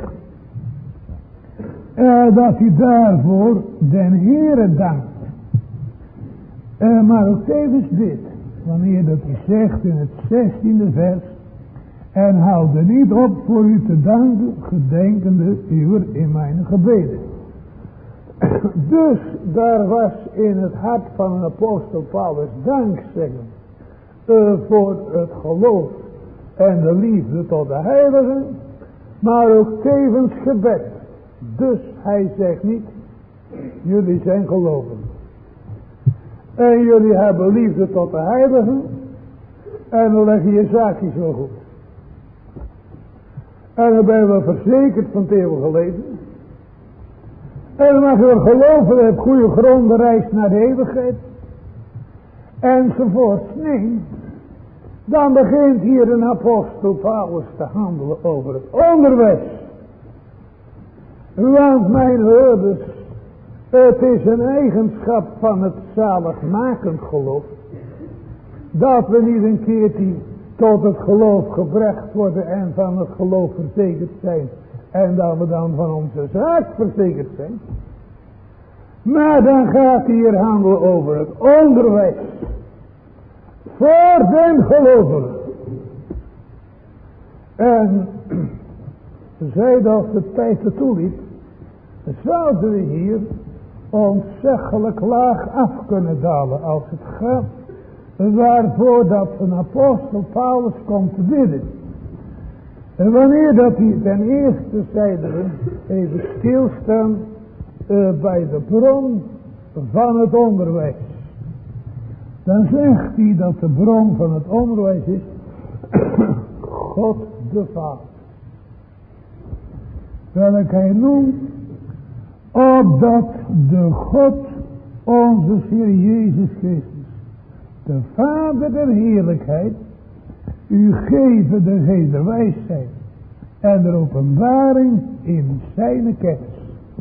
Speaker 2: uh, dat hij daarvoor den Heere dankt. Uh, maar ook tevens dit. Wanneer dat hij zegt in het zestiende vers. En houd er niet op voor u te danken, gedenkende uw in mijn gebeden. Dus daar was in het hart van een apostel Paulus dankzeggen uh, voor het geloof en de liefde tot de heiligen, maar ook tevens gebed. Dus hij zegt niet, jullie zijn gelovigen en jullie hebben liefde tot de heiligen en dan leg je je zaakjes wel goed. En dan ben je wel verzekerd van het eeuwige leven. En dan mag je wel geloven, je hebt goede gronden reis naar de eeuwigheid. Enzovoort. Nee. Dan begint hier een apostel Paulus te handelen over het onderwijs. Want mijn hoorders, het is een eigenschap van het zaligmakend geloof. Dat we niet een keertje tot het geloof gebracht worden en van het geloof verzekerd zijn. En dat we dan van onze zaak verzekerd zijn. Maar dan gaat hij hier handelen over het onderwijs. Voor den gelovigen. En zij dat de tijd ertoe liet, zouden we hier ontzaglijk laag af kunnen dalen als het gaat waarvoor dat een apostel Paulus komt te bidden. En wanneer dat hij ten eerste zeiden we even stilstaan uh, bij de bron van het onderwijs. Dan zegt hij dat de bron van het onderwijs is God de Vader. Welk hij noemt, opdat de God onze Heer Jezus Christus, de Vader der heerlijkheid, u geven de geest der wijsheid en de openbaring in zijn kennis.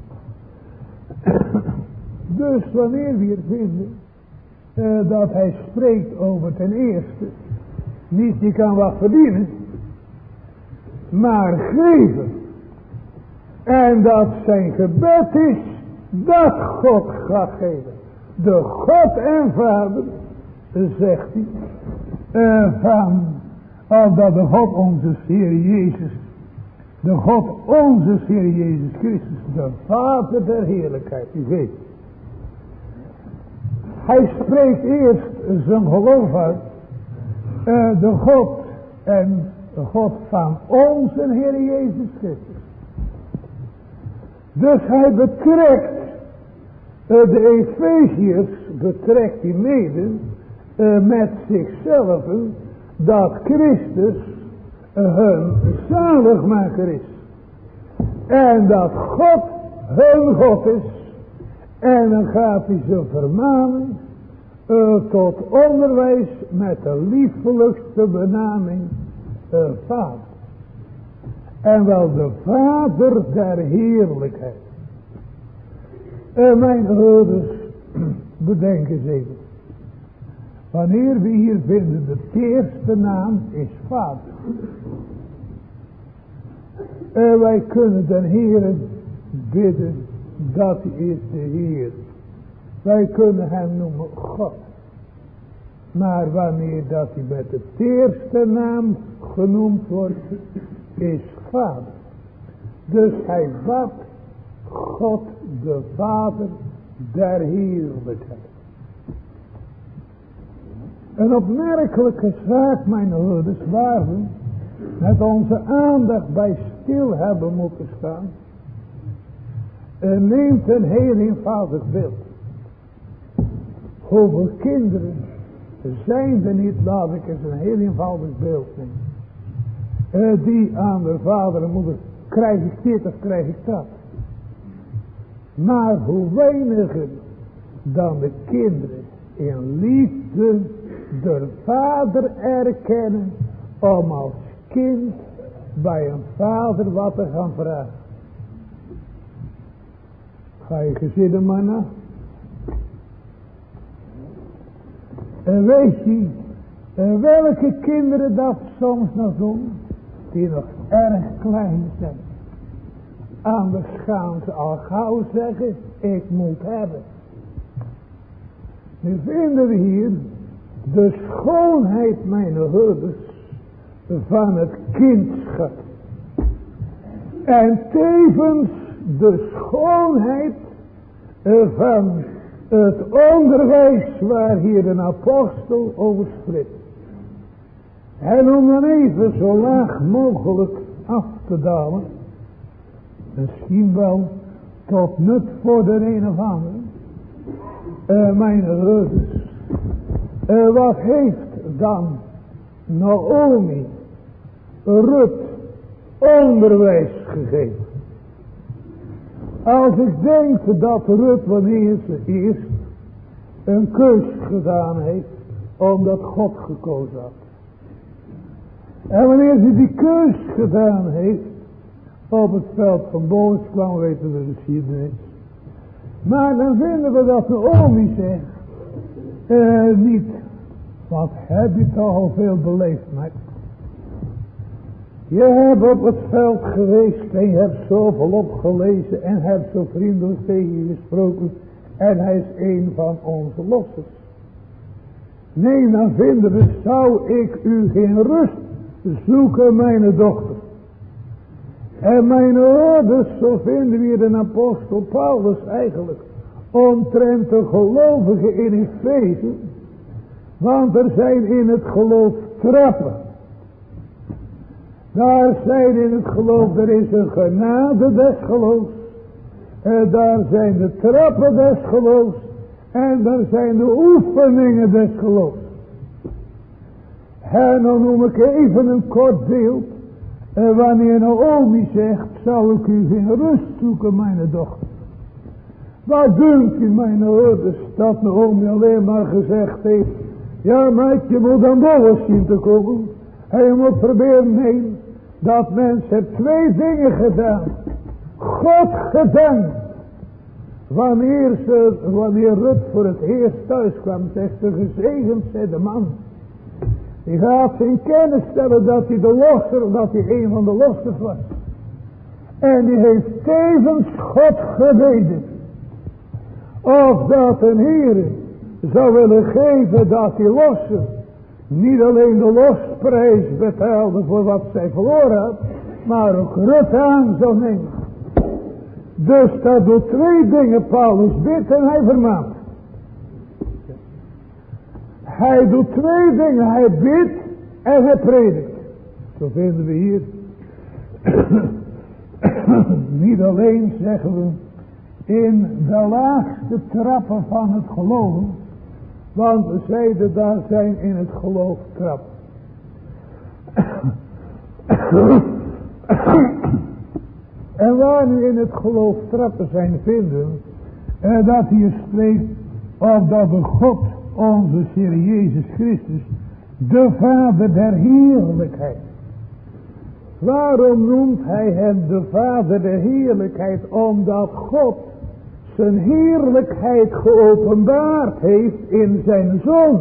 Speaker 2: Dus wanneer we hier vinden uh, dat hij spreekt over ten eerste, niet je kan wat verdienen, maar geven. En dat zijn gebed is dat God gaat geven. De God en Vader, zegt hij, uh, van, opdat de God onze Heer Jezus, de God onze Heer Jezus Christus, de Vader der heerlijkheid, u weet. Hij spreekt eerst zijn geloof uit, uh, de God en de God van onze Heer Jezus Christus. Dus hij betrekt, uh, de Efeziërs betrekt hij mede uh, met zichzelf, dat Christus uh, hun zaligmaker is. En dat God hun God is. En dan gaat hij ze vermanen uh, tot onderwijs met de liefelijkste benaming uh, Vader. En wel de Vader der heerlijkheid. Uh, mijn broeders, bedenk eens even. Wanneer we hier vinden, de eerste naam is Vader. Uh, wij kunnen den Heeren bidden, dat is de Heer. Wij kunnen hem noemen God. Maar wanneer dat hij met de eerste naam genoemd wordt, is Vader. Dus hij bad God de Vader der heerlijkheid. Een opmerkelijke zaak, mijn broeders, waar we met onze aandacht bij stil hebben moeten staan. En neemt een heel eenvoudig beeld. Hoeveel kinderen zijn er niet, laat ik eens een heel eenvoudig beeld nemen. Uh, die aan de vader en moeder, krijg ik dit of krijg ik dat. Maar hoe weiniger dan de kinderen in liefde de vader erkennen om als kind bij een vader wat te gaan vragen. Ga je gezinnen maar na. En weet je, en welke kinderen dat soms nog doen, die nog erg klein zijn. Anders gaan ze al gauw zeggen, ik moet hebben. Nu vinden we hier de schoonheid, mijn broeders, van het kindschap. En tevens de schoonheid van het onderwijs waar hier een apostel over spreekt. En om dan even zo laag mogelijk af te dalen, misschien wel tot nut voor de een of ander, uh, mijn broeders, uh, wat heeft dan Naomi Rut onderwijs gegeven? Als ik denk dat Rut, wanneer ze eerst een keus gedaan heeft, omdat God gekozen had. En wanneer ze die keus gedaan heeft, op het veld van Boos kwam, weten we de geschiedenis. Maar dan vinden we dat Naomi zegt, uh, niet, wat heb je toch al veel beleefd, meid. Je hebt op het veld geweest en je hebt zoveel opgelezen en hebt zo vriendelijk tegen je gesproken. En hij is een van onze lossers. Nee, dan vinden we, zou ik u geen rust zoeken, mijn dochter. En mijn ouders, zo vinden we de apostel Paulus eigenlijk, omtrent de gelovigen in Efeze. Want er zijn in het geloof trappen. Daar zijn in het geloof, er is een genade des geloofs. En daar zijn de trappen des geloofs. En daar zijn de oefeningen des geloofs. En dan noem ik even een kort beeld. En wanneer Naomi zegt, zou ik u geen rust zoeken, mijn dochter. Wat dunkt u, mijn ouders, dat Naomi alleen maar gezegd heeft, ja, meid, je moet aan Boas zien te komen. En je moet proberen, nee, dat mens heeft twee dingen gedaan. God gedankt. Wanneer, ze, wanneer Rut voor het eerst thuis kwam, zegt ze, gezegend zij de man. Die gaat ze in kennis stellen dat hij de losser, dat hij een van de lossers was. En die heeft tevens God gebeden. Of dat een Heer zou willen geven dat die losser niet alleen de losprijs betaalde voor wat zij verloren had, maar ook Rut aan zou nemen. Dus dat doet twee dingen. Paulus bidt en hij vermaant. Hij doet twee dingen. Hij bidt en hij predikt. Zo vinden we hier. Niet alleen, zeggen we, in de laagste trappen van het geloof. Want we zeiden, daar zijn in het geloof trappen. En waar nu in het geloof trappen zijn vinden, en dat hier spreekt of dat de God, onze Heer Jezus Christus, de Vader der heerlijkheid. Waarom noemt hij hem de Vader der heerlijkheid? Omdat God zijn heerlijkheid geopenbaard heeft in zijn Zoon.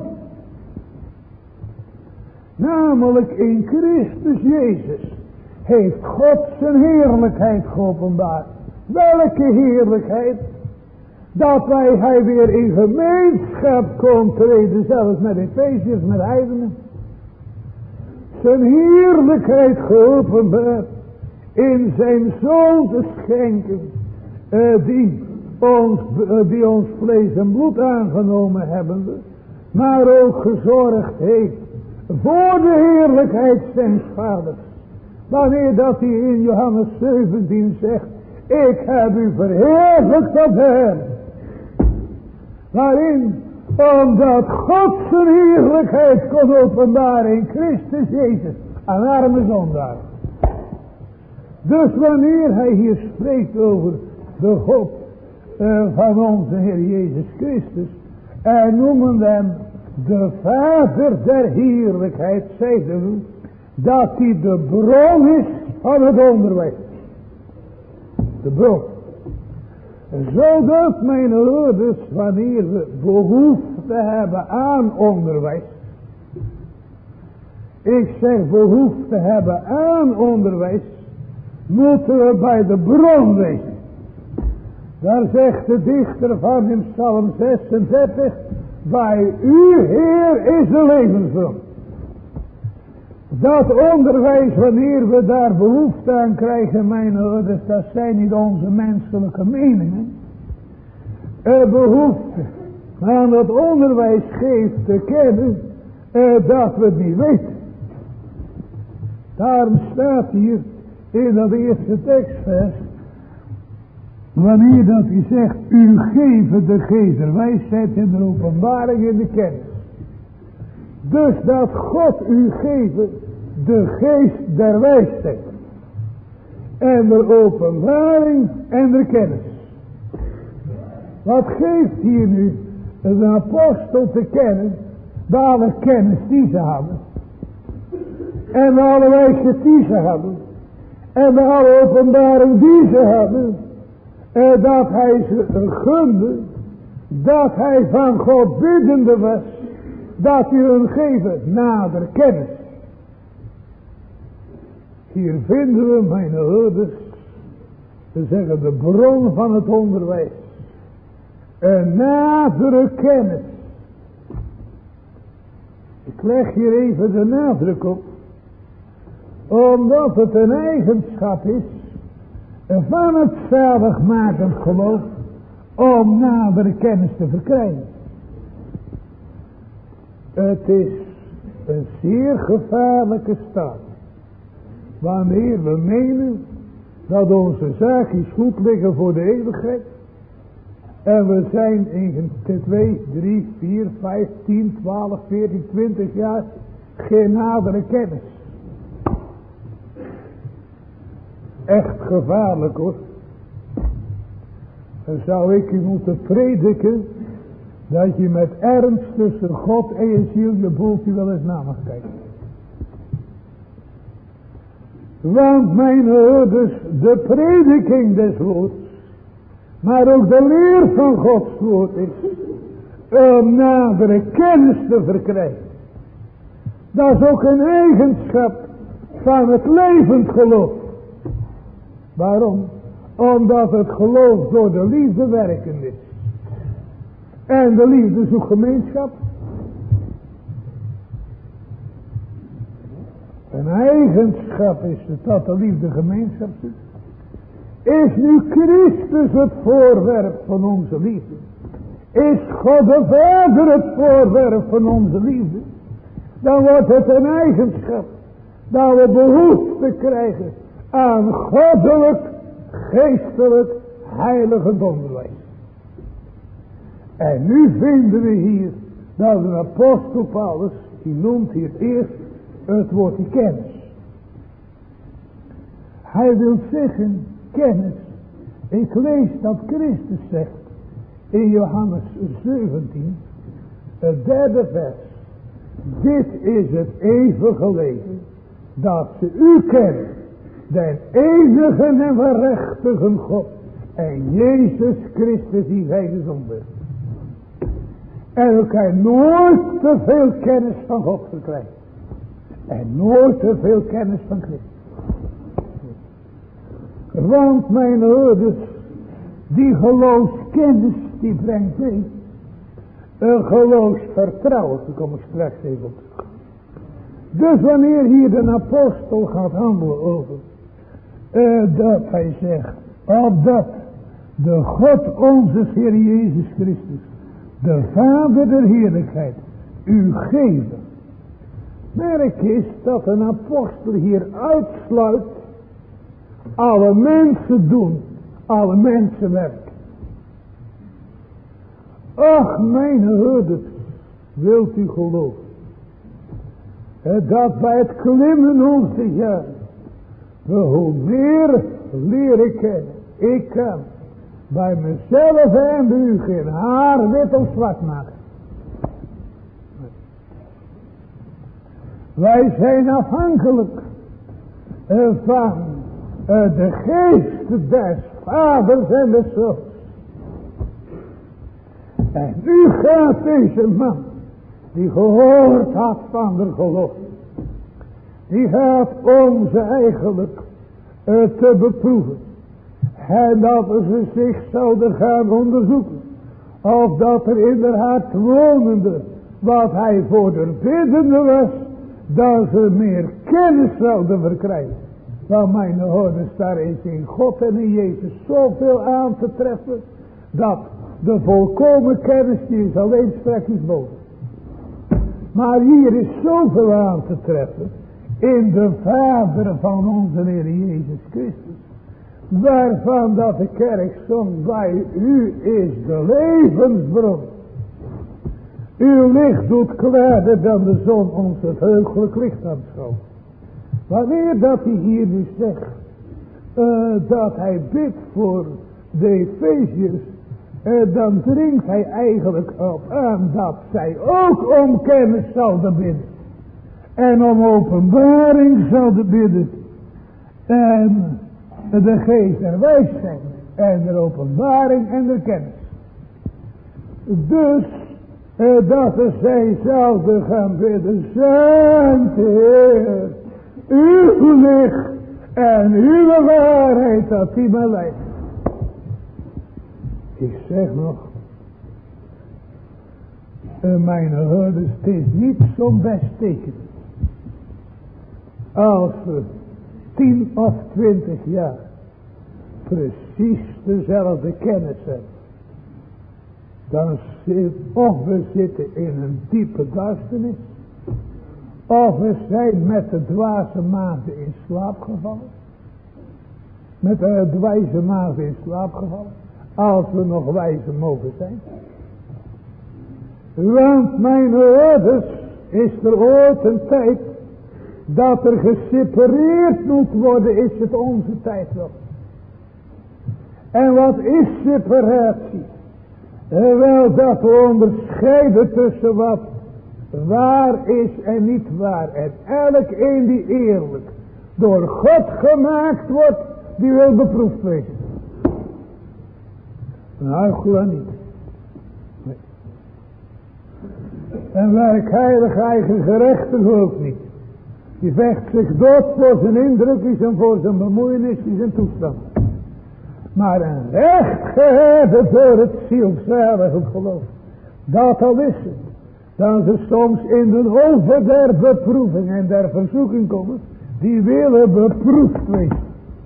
Speaker 2: Namelijk in Christus Jezus heeft God zijn heerlijkheid geopenbaard. Welke heerlijkheid? Dat wij hij weer in gemeenschap kon treden, zelfs met Efeziërs, met heidenen. Zijn heerlijkheid geopenbaard in zijn Zoon te schenken, uh, die, ons, uh, die ons vlees en bloed aangenomen hebben, maar ook gezorgd heeft voor de heerlijkheid zijn vaders. Wanneer dat hij in Johannes zeventien zegt, ik heb u verheerlijkt op de Heer. Waarin? Omdat God zijn heerlijkheid kon openbaren in Christus Jezus, een arme zondaar. Dus wanneer hij hier spreekt over de God uh, van onze Heer Jezus Christus, en noemen hem de Vader der heerlijkheid, zeiden we, dat hij de bron is van het onderwijs. De bron. Zodat mijn ouders, wanneer we behoefte hebben aan onderwijs. Ik zeg behoefte hebben aan onderwijs. Moeten we bij de bron wezen. Daar zegt de dichter van in Psalm zesendertig. Bij u Heer is de levensbron. Dat onderwijs, wanneer we daar behoefte aan krijgen, mijn ouders, dat zijn niet onze menselijke meningen. Een behoefte aan dat onderwijs geeft te kennen eh, dat we het niet weten. Daarom staat hier in dat eerste tekstvers, wanneer dat hij zegt, u geeft de geest der wijsheid en de openbaring in de kennis. Dus dat God u geeft de geest der wijsheid en de openbaring en de kennis. Wat geeft hier nu de apostel te kennen, bij alle kennis die ze hadden, en bij alle wijsheid die ze hadden, en bij alle openbaring die ze hadden, en dat hij ze gunde, dat hij van God biddende was, dat hij hun geven nader kennis. Hier vinden we, mijn ouders, we zeggen de bron van het onderwijs. Een nadere kennis. Ik leg hier even de nadruk op. Omdat het een eigenschap is van het zaligmakend geloof om nadere kennis te verkrijgen. Het is een zeer gevaarlijke staat. wanneer we menen dat onze zaakjes goed liggen voor de eeuwigheid. En we zijn in twee, drie, vier, vijf, tien, twaalf, veertien, twintig jaar geen nadere kennis. Echt gevaarlijk hoor. Dan zou ik je moeten prediken dat je met ernst tussen God en je ziel je boeltje wel eens na mag kijken. Want mijn hoorders, de prediking des woords, maar ook de leer van Gods woord is om nadere kennis te verkrijgen. Dat is ook een eigenschap van het levend geloof. Waarom? Omdat het geloof door de liefde werkend is. En de liefde zoekt gemeenschap. Een eigenschap is het dat de liefde gemeenschap zoekt. Is nu Christus het voorwerp van onze liefde? Is God de Vader het voorwerp van onze liefde? Dan wordt het een eigenschap dat we behoefte krijgen aan goddelijk, geestelijk, heilige onderwijs. En nu vinden we hier dat de apostel Paulus, die noemt hier eerst het woordje kennis. Hij wil zeggen kennis. Ik lees dat Christus zegt in Johannes zeventien, het derde vers. Dit is het eeuwige leven, dat ze u kennen, den enige en waarachtige God, en Jezus Christus die wij gezonden heeft. En we kan nooit te veel kennis van God verkrijgen. En nooit te veel kennis van Christus. Want mijn hoorders, die geloofskennis die brengt mee een geloofsvertrouwen. Daar kom ik straks even op. Dus wanneer hier de apostel gaat handelen over uh, dat hij zegt, opdat de God onze Heer Jezus Christus, de Vader der heerlijkheid, u geven. Merk is dat een apostel hier uitsluit alle mensen doen, alle mensen werken. Ach, mijn hoorders, wilt u geloven dat bij het klimmen onze jaren we hoe meer leren kennen. Ik kan bij mezelf en bij u geen haar wit of zwart maken. Wij zijn afhankelijk van de geest des vaders en des zoons. En nu gaat deze man, die gehoord had van de geloof, die gaat ons eigenlijk uh, te beproeven. En dat ze zich zouden gaan onderzoeken. Of dat er in haar hart wonende, wat hij voor de biddende was, dat ze meer kennis zouden verkrijgen. Want mijn hoorders, daar is in God en in Jezus zoveel aan te treffen, dat de volkomen kennis die is alleen strakjes boven. Maar hier is zoveel aan te treffen in de Vader van onze Heer Jezus Christus. Waarvan dat de kerk zong, bij u is de levensbron. Uw licht doet klaarder dan de zon ons het heugelijk licht aanschouwt. Wanneer dat hij hier nu zegt, uh, dat hij bidt voor de Efeziërs, uh, dan dringt hij eigenlijk op aan dat zij ook om kennis zouden bidden. En om openbaring zouden bidden. En de geest der wijsheid en de openbaring en de kennis. Dus uh, dat zij zouden gaan bidden, zend Heer, uw licht en uw waarheid dat die mij leidt. Ik zeg nog, uh, mijn hoorders, het is niet zo'n best teken. Als we tien of twintig jaar precies dezelfde kennis hebben. Dan zit, of we zitten in een diepe duisternis, Of we zijn met de dwaze maagden in slaap gevallen. Met de wijze maagden in slaap gevallen. Als we nog wijze mogen zijn. Want mijn ouders, is er ooit een tijd dat er gesepareerd moet worden, is het onze tijd wel. En wat is separatie? Wel dat we onderscheiden tussen wat waar is en niet waar. En elk een die eerlijk door God gemaakt wordt, die wil beproefd worden. Nou, geloof niet. Nee. En werk heilig eigen gerechtig ook niet. Die vecht zich dood voor zijn indrukjes en voor zijn bemoeienisjes en toestand. Maar een rechtgeheerde door het zielzalige geloof. Dat al is het. Dan ze soms in de oven der beproeving en der verzoeking komen. Die willen beproefd wezen.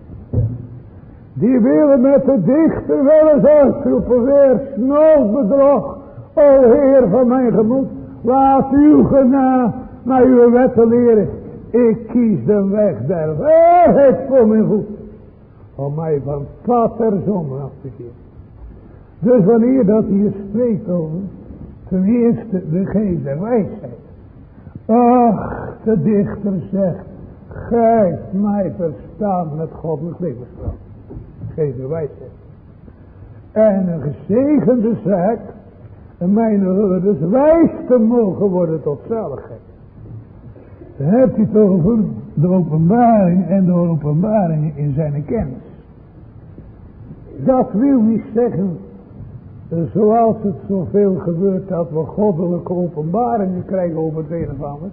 Speaker 2: Die willen met de dichter wel eens uitroepen. Weer snoodbedrog. O Heer van mijn gemoed. Laat uw genade naar uw wetten leren. Ik kies de weg der waarheid voor mijn voet. Om mij van pad der zonde af te keren. Dus wanneer dat hier spreekt over. Ten eerste de geest der wijsheid. Ach, de dichter zegt. Geef mij verstaan met goddelijk levenskracht. Geest der wijsheid. En een gezegende zaak. En mijn hoorders wijs te mogen worden tot zaligheid. Dan hebt hij het over de openbaring en de openbaringen in zijn kennis. Dat wil niet zeggen, zoals het zoveel gebeurt, dat we goddelijke openbaringen krijgen over het een of ander.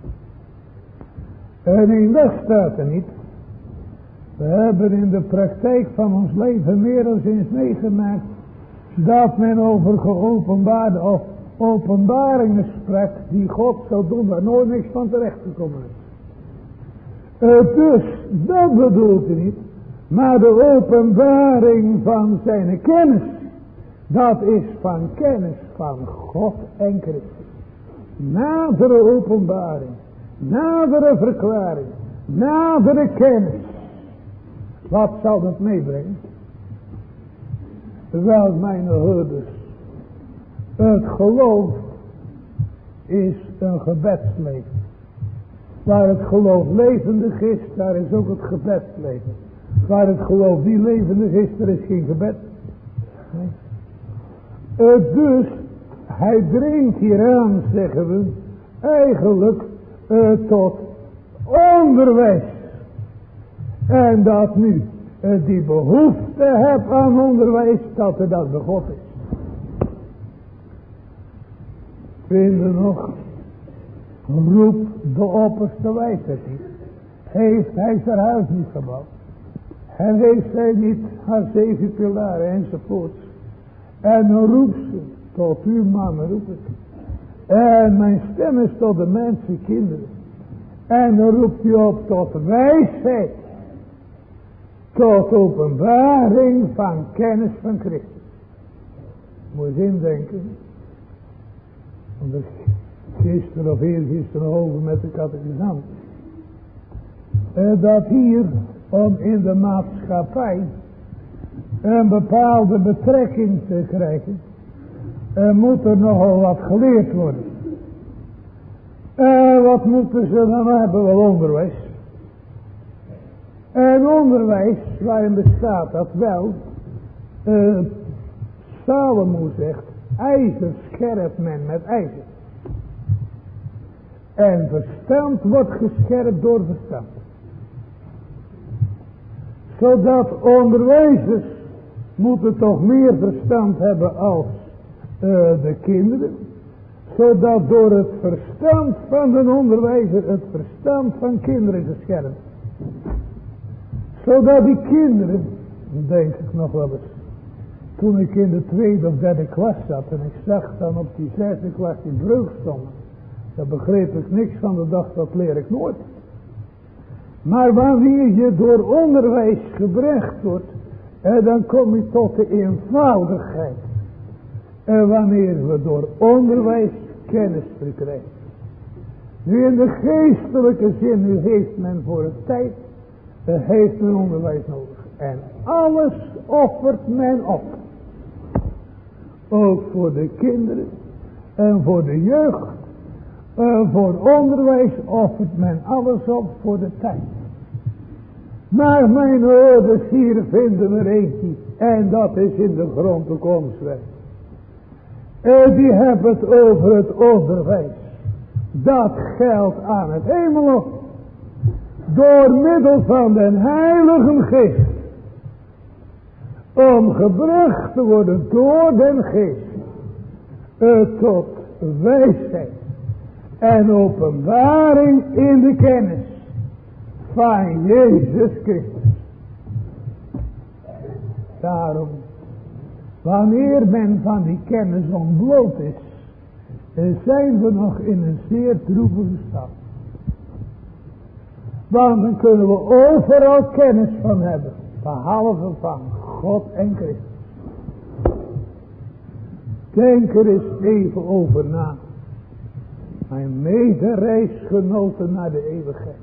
Speaker 2: En nee, dat staat er niet. We hebben in de praktijk van ons leven meer dan eens meegemaakt, dat men over geopenbaarde of openbaringen sprak die God zou doen waar nooit niks van terecht gekomen is. Uh, dus, dat bedoelt hij niet. Maar de openbaring van zijn kennis, dat is van kennis van God en Christus. Nadere openbaring, nadere verklaring, nadere kennis. Wat zal dat meebrengen? Wel, mijn hoorders, het geloof is een gebedsleven. Waar het geloof levendig is, daar is ook het gebedsleven. Waar het geloof niet levendig is, er is geen gebed. Nee. Uh, dus, hij dringt hier aan, zeggen we, eigenlijk uh, tot onderwijs. En dat nu uh, die behoefte hebt aan onderwijs, dat er dat bij God is. Vinden nog, roep de opperste wijsheid niet. Heeft hij zijn huis niet gebouwd? En heeft hij niet haar zeven pilaren enzovoorts. En dan roept ze, tot uw mannen roep ik. En mijn stem is tot de mensen kinderen. En dan roept hij op tot wijsheid. Tot openbaring van kennis van Christus. Moet je indenken. Want gisteren of eergisteren over met de catechisant. Dat hier om in de maatschappij een bepaalde betrekking te krijgen, er moet er nogal wat geleerd worden. En wat moeten ze dan hebben? Wel onderwijs. En onderwijs, waarin bestaat dat wel, uh, Salomo zegt, ijzer scherpt men met ijzer. En verstand wordt gescherpt door verstand. Zodat onderwijzers moeten toch meer verstand hebben als uh, de kinderen. Zodat door het verstand van de onderwijzer het verstand van kinderen gescherpt. Zodat die kinderen, denk ik nog wel eens, toen ik in de tweede of derde klas zat en ik zag dan op die zesde klas die breuk stonden, dan begreep ik niks van, de dag dat leer ik nooit. Maar wanneer je door onderwijs gebracht wordt, eh, dan kom je tot de eenvoudigheid. En wanneer we door onderwijs kennis verkrijgen. Nu in de geestelijke zin, nu heeft men voor een tijd, uh, heeft men onderwijs nodig. En alles offert men op. Ook voor de kinderen en voor de jeugd. Uh, voor onderwijs offert men alles op voor de tijd. Maar mijn ouders hier vinden er eentje. En dat is in de grond de komstweg. En die hebben het over het onderwijs. Dat geldt aan het hemel. Door middel van den Heilige Geest. Om gebracht te worden door den Geest. Uh, tot wijsheid. En openbaring in de kennis. Van Jezus Christus. Daarom. Wanneer men van die kennis ontbloot is. Zijn we nog in een zeer droevige stad. Want dan kunnen we overal kennis van hebben. Behalve van God en Christus. Denk er eens even over na. Mijn medereisgenoten naar de eeuwigheid.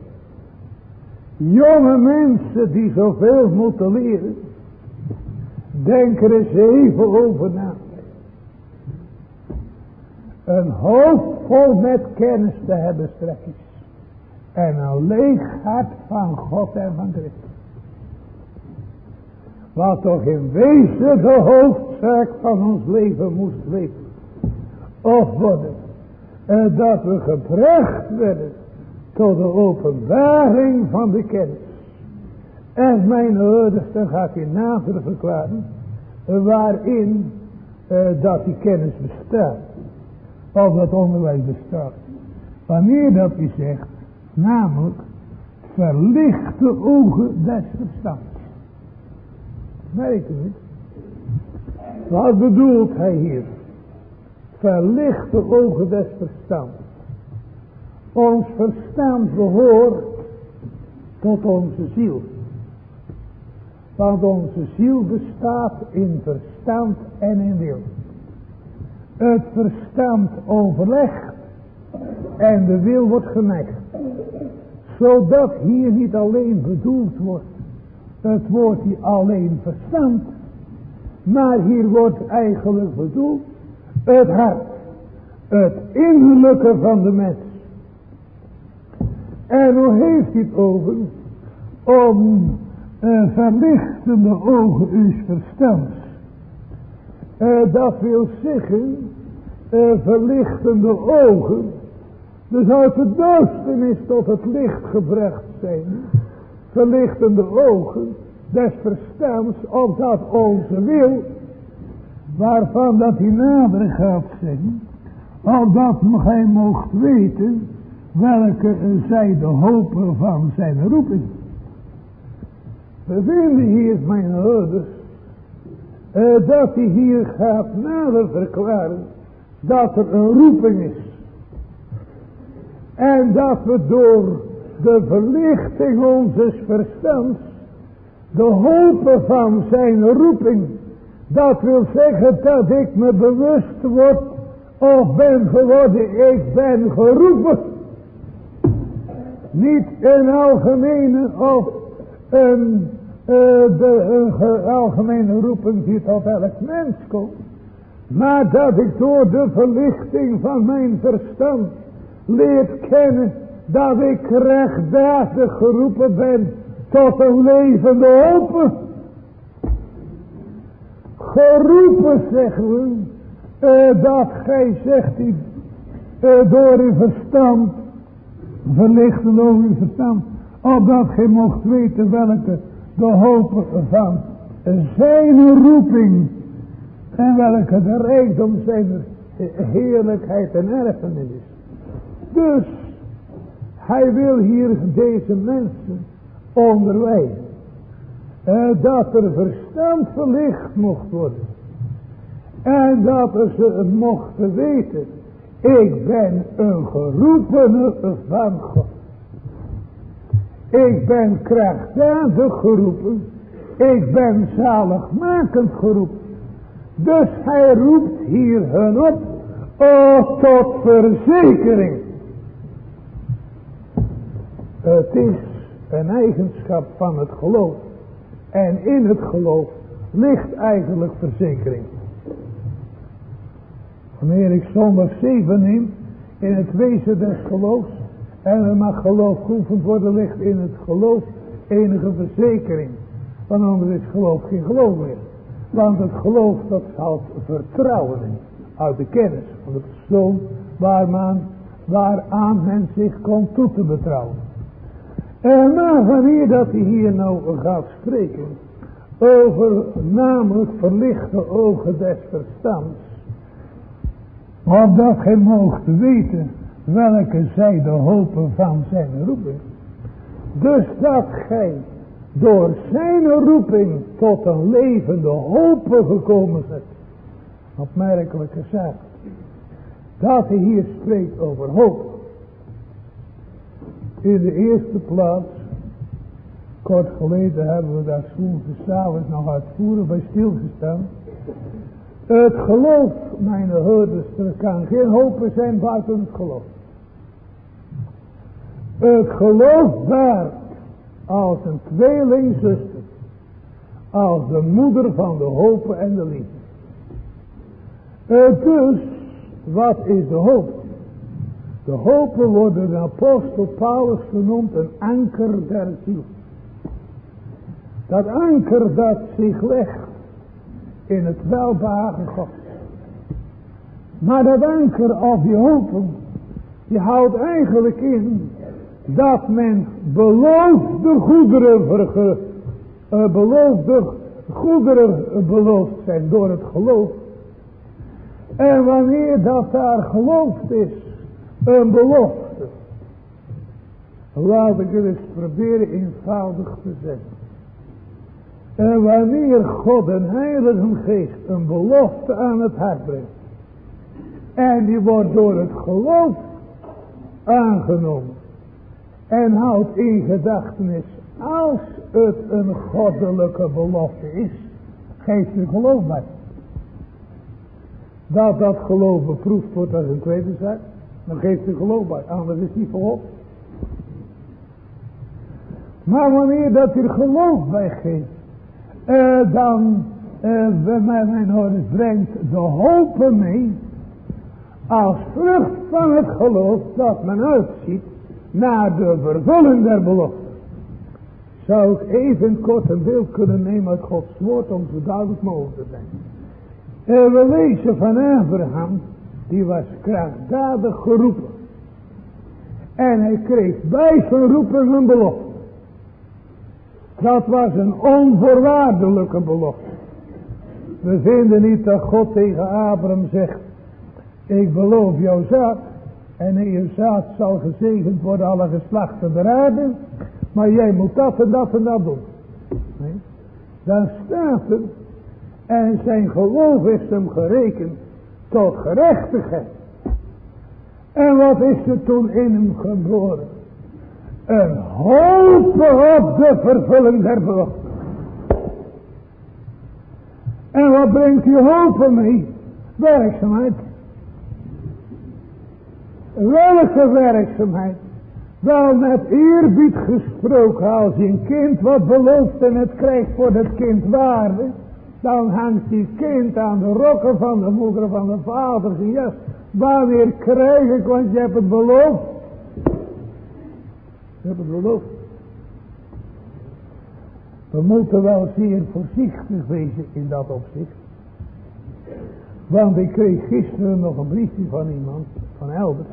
Speaker 2: Jonge mensen die zoveel moeten leren. Denk er eens even over na. Een hoofd vol met kennis te hebben straks. En een leeg hart van God en van Christus. Wat toch in wezen de hoofdzaak van ons leven moest leven. Of worden. En dat we gebracht werden tot de openbaring van de kennis. En mijn ouders, dan ga ik je nader verklaren. Waarin uh, dat die kennis bestaat. Of dat onderwijs bestaat. Wanneer dat je zegt. Namelijk. Verlicht de ogen des verstands. Merk je niet? Wat bedoelt hij hier? Verlicht de ogen des verstands. Ons verstand behoort tot onze ziel. Want onze ziel bestaat in verstand en in wil. Het verstand overlegt en de wil wordt geneigd. Zodat hier niet alleen bedoeld wordt het woord hier alleen verstand. Maar hier wordt eigenlijk bedoeld het hart. Het innerlijke van de mens. En hoe heeft hij het over? Om uh, verlichtende ogen uw verstands. Uh, dat wil zeggen, uh, verlichtende ogen. Dus uit de duisternis tot het licht gebracht zijn. Verlichtende ogen des verstands, opdat onze wil, waarvan dat hij nader gaat zeggen, opdat gij moogt weten welke zij de hopen van zijn roeping. We vinden hier, mijn ouders, uh, dat hij hier gaat nader verklaren dat er een roeping is. En dat we door de verlichting onzes verstands, de hopen van zijn roeping, dat wil zeggen dat ik me bewust word of ben geworden, ik ben geroepen. Niet een algemene of een, uh, de, een ge, algemene roeping die tot elk mens komt. Maar dat ik door de verlichting van mijn verstand leert kennen dat ik rechtvaardig geroepen ben tot een levende hoop. Geroepen zeggen we, uh, dat gij zegt die, uh, door uw verstand, verlichten door uw verstand, opdat gij mocht weten welke de hoop van zijn roeping en welke de rijkdom zijn heerlijkheid en erfenis is. Dus hij wil hier deze mensen onderwijzen. Uh, dat er verstand verlicht mocht worden. En dat er ze mochten weten. Ik ben een geroepene van God. Ik ben krachtdadig geroepen. Ik ben zaligmakend geroepen. Dus hij roept hier hun op. Oh, tot verzekering. Het is een eigenschap van het geloof. En in het geloof ligt eigenlijk verzekering. Wanneer ik zondag zeven neem in het wezen des geloofs en er mag geloof geoefend worden, ligt in het geloof enige verzekering. Want anders is geloof geen geloof meer. Want het geloof dat houdt vertrouwen in, uit de kennis van de persoon waaraan, waaraan men zich komt toe te betrouwen. En maar wanneer dat hij hier nou gaat spreken over namelijk verlichte ogen des verstands, opdat gij moogt weten welke zij de hopen van zijn roeping. Dus dat gij door zijn roeping tot een levende hoop gekomen bent. Opmerkelijke zaak. Dat hij hier spreekt over hoop. In de eerste plaats, kort geleden hebben we daar woensdagavond nog uitvoerig bij stilgestaan. Het geloof, mijn hoorders, er kan geen hoop zijn buiten het geloof. Het geloof baart als een tweelingzuster, als de moeder van de hoop en de liefde. Dus, wat is de hoop? De hopen worden de apostel Paulus genoemd een anker der ziel. Dat anker dat zich legt in het welbehagen God. Maar dat anker of die hopen, die houdt eigenlijk in dat men beloofde goederen, verge, uh, beloofde goederen beloofd zijn door het geloof. En wanneer dat daar geloofd is, een belofte. Laat ik het eens proberen eenvoudig te zeggen. En wanneer God een Heilige Geest een belofte aan het hart brengt. En die wordt door het geloof aangenomen. En houdt in gedachtenis, als het een goddelijke belofte is, geeft u geloof bij. Dat dat geloof beproefd wordt als een tweede zaak, dan geeft u geloof bij, anders is het niet verhoogd. Maar wanneer dat u er geloof bij geeft, uh, dan, uh, bij mijn horens brengt de hoop mee, als vrucht van het geloof dat men uitziet naar de vervulling der belofte. Zou ik even kort een beeld kunnen nemen uit Gods woord om zo duidelijk mogelijk te zijn. Uh, we lezen van Abraham, die was krachtdadig geroepen. En hij kreeg bij zijn roeping een belofte. Dat was een onvoorwaardelijke belofte. We vinden niet dat God tegen Abraham zegt, ik beloof jouw zaad, en in je zaad zal gezegend worden alle geslachten der aarde, maar jij moet dat en dat en dat doen. Nee. Dan staat er, en zijn geloof is hem gerekend tot gerechtigheid. En wat is er toen in hem geboren? Een hoop op de vervulling der belofte. En wat brengt die hoop mee? Werkzaamheid. Welke werkzaamheid? Wel met eerbied gesproken, als je een kind wat belooft en het krijgt voor het kind waarde, dan hangt die kind aan de rokken van de moeder van de vader. En ja, wanneer krijg ik, want je hebt het beloofd. Je hebt het beloofd. We moeten wel zeer voorzichtig wezen in dat opzicht. Want ik kreeg gisteren nog een briefje van iemand, van elders.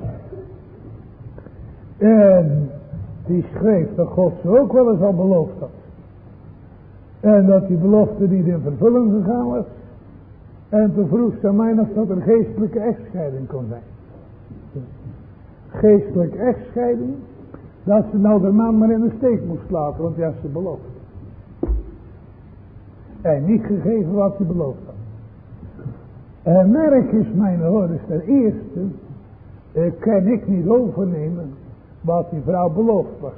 Speaker 2: En die schreef dat God ze ook wel eens al beloofd had. En dat die belofte niet in vervulling gegaan was. En toen vroeg ze mij nog dat er geestelijke echtscheiding kon zijn. Geestelijke echtscheiding. Dat ze nou de man maar in de steek moest laten, want die had ze beloofd. En niet gegeven wat hij beloofd had. En merk is mijn hoorders, ten eerste, eh, kan ik niet overnemen wat die vrouw beloofd was.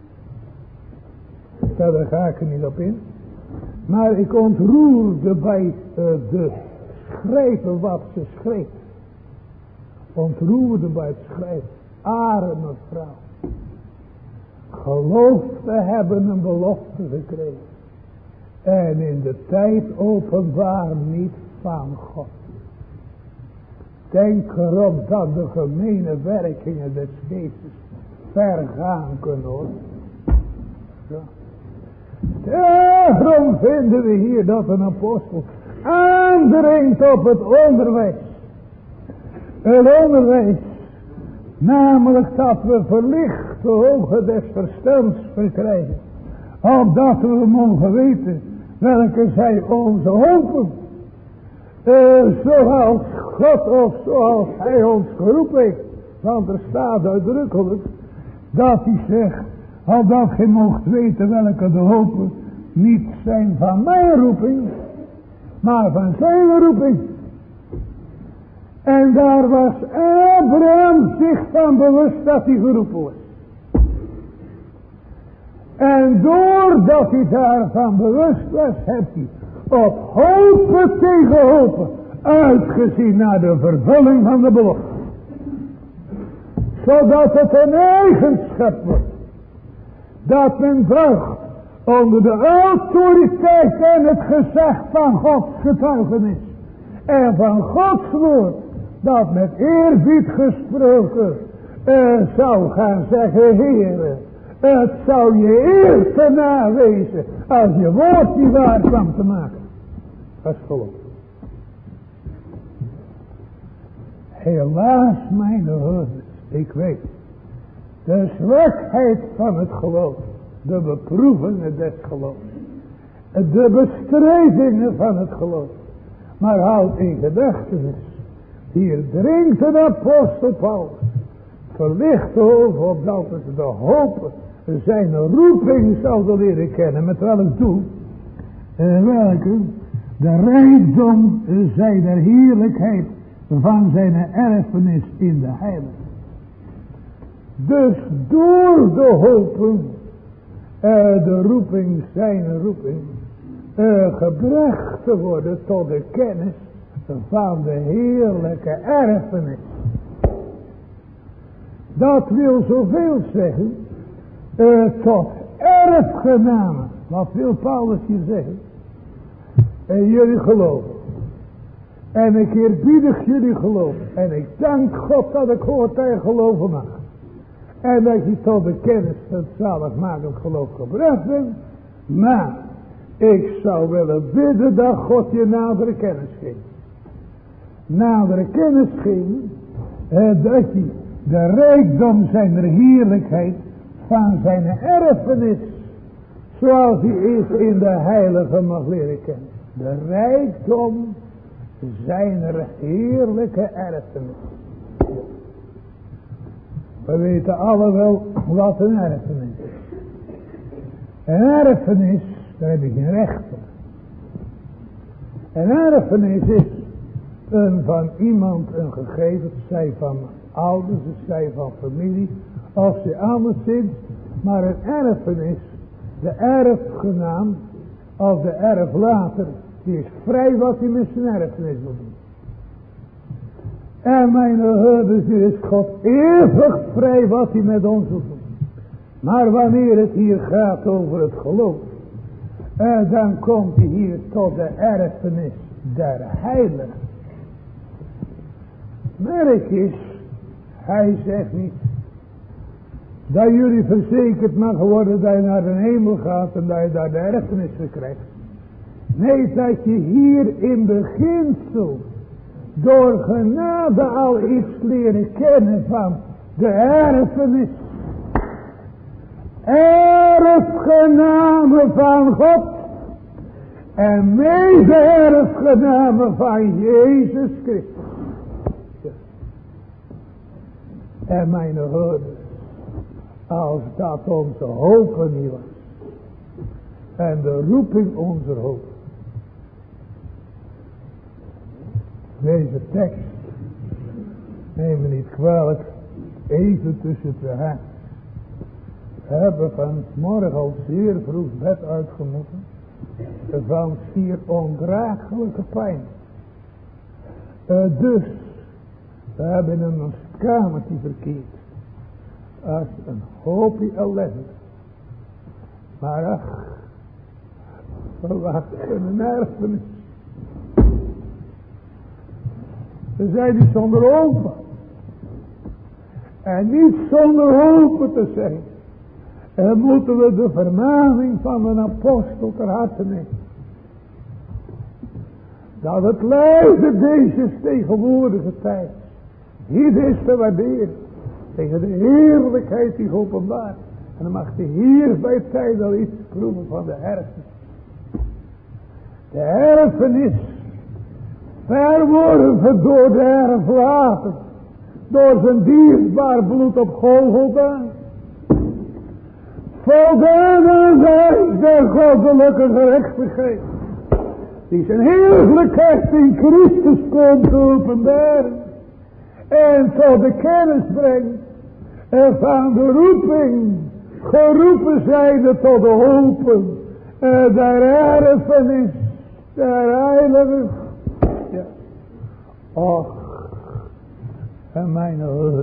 Speaker 2: Daar ga ik er niet op in. Maar ik ontroerde bij uh, de schrijven wat ze schreef. Ontroerde bij het schrijven. Arme vrouw. geloof te hebben een belofte gekregen. En in de tijd openbaar niet van God. Denk erop dat de gemene werkingen des geestes ver gaan kunnen hoor. Zo. Daarom vinden we hier dat een apostel aandringt op het onderwijs. Het onderwijs. Namelijk dat we verlichte ogen des verstands verkrijgen. Opdat we mogen weten welke zijn onze hopen. Uh, zoals God of zoals hij ons geroepen heeft. Want er staat uitdrukkelijk dat hij zegt. Opdat gij mocht weten welke de hopen niet zijn van mijn roeping. Maar van zijn roeping. En daar was Abraham zich van bewust dat hij geroepen was. En doordat hij daarvan bewust was, heeft hij op hopen tegen hopen uitgezien naar de vervulling van de belofte. Zodat het een eigenschap wordt. Dat men buigt onder de autoriteit en het gezag van Gods getuigenis. En van Gods woord. Dat met eerbied gesproken uh, zou gaan zeggen, Heere, het zou je eer te nawezen als je woord niet waar kwam te maken. Dat is geloof. Helaas, mijn broeders, ik weet, de zwakheid van het geloof, de beproevingen des geloofs, de bestrijdingen van het geloof, maar houd in gedachtenis. Hier dringt een apostel Paulus verlicht over opdat het de hoop zijn roeping zal leren kennen. Met welk doel? En welke? De rijkdom zijn de heerlijkheid van zijn erfenis in de heilige. Dus door de hopen, uh, de roeping, zijn roeping, uh, gebracht te worden tot de kennis van de heerlijke erfenis. Dat wil zoveel zeggen, uh, tot erfgenamen. Wat wil Paulus hier zeggen? En jullie geloven. En ik eerbiedig jullie geloof. En ik dank God dat ik hoort dat je geloven mag. En dat je tot de kennis van het zaligmakend geloof gebracht bent. Maar ik zou willen bidden dat God je nadere kennis geeft. Nadere kennis geven. Eh, dat je de rijkdom zijn heerlijkheid van zijn erfenis. Zoals hij is in de heilige mag leren kennen. De rijkdom zijn heerlijke erfenis. We weten alle wel wat een erfenis is. Een erfenis, daar heb je geen recht op. Een erfenis is een van iemand een gegeven, zij van ouders, zij van familie, of ze anderszins, maar een erfenis, de erfgenaam, of de erflater, die is vrij wat hij met zijn erfenis wil doen. En mijn herders, hier is God eeuwig vrij wat hij met ons wil doen. Maar wanneer het hier gaat over het geloof, en dan komt hij hier tot de erfenis der heiligen. Merk is, hij zegt niet dat jullie verzekerd mag worden dat je naar de hemel gaat en dat je daar de erfenis krijgt. Nee, dat je hier in beginsel door genade al iets leren kennen van de erfenis. Erfgenamen van God en mede-erfgenamen van Jezus Christus. En mijn hoorders, als dat onze hoop niet was en de roeping onze hoop. Deze tekst, neem me niet kwalijk, even tussen de haakjes. We hebben van morgen al zeer vroeg bed uitgemoeten van zeer ondraaglijke pijn. Uh, dus, we hebben in ons kamertje verkeerd als een hoopje ellende. Maar ach, verwachten een erfenis. Ze zijn niet zonder hoop. En niet zonder hoop te zijn. En moeten we de vermaning van een apostel ter harte nemen. Dat het lijden deze tegenwoordige tijd niet is te waarderen. Tegen de heerlijkheid die openbaart. En dan mag je hier bij tijd al iets proeven van de erfenis. De erfenis. Verworven door de erflater. Door zijn dierbaar bloed op Golgotha. Voldaan zijn der goddelijke gerechtigheid. Die zijn heerlijkheid in Christus komt openbaren. En tot de kennis brengt. En van de roeping. Geroepen zijnde tot de hopen. En der erfenis. Der heilige. Ja. Och. En mijn ouders.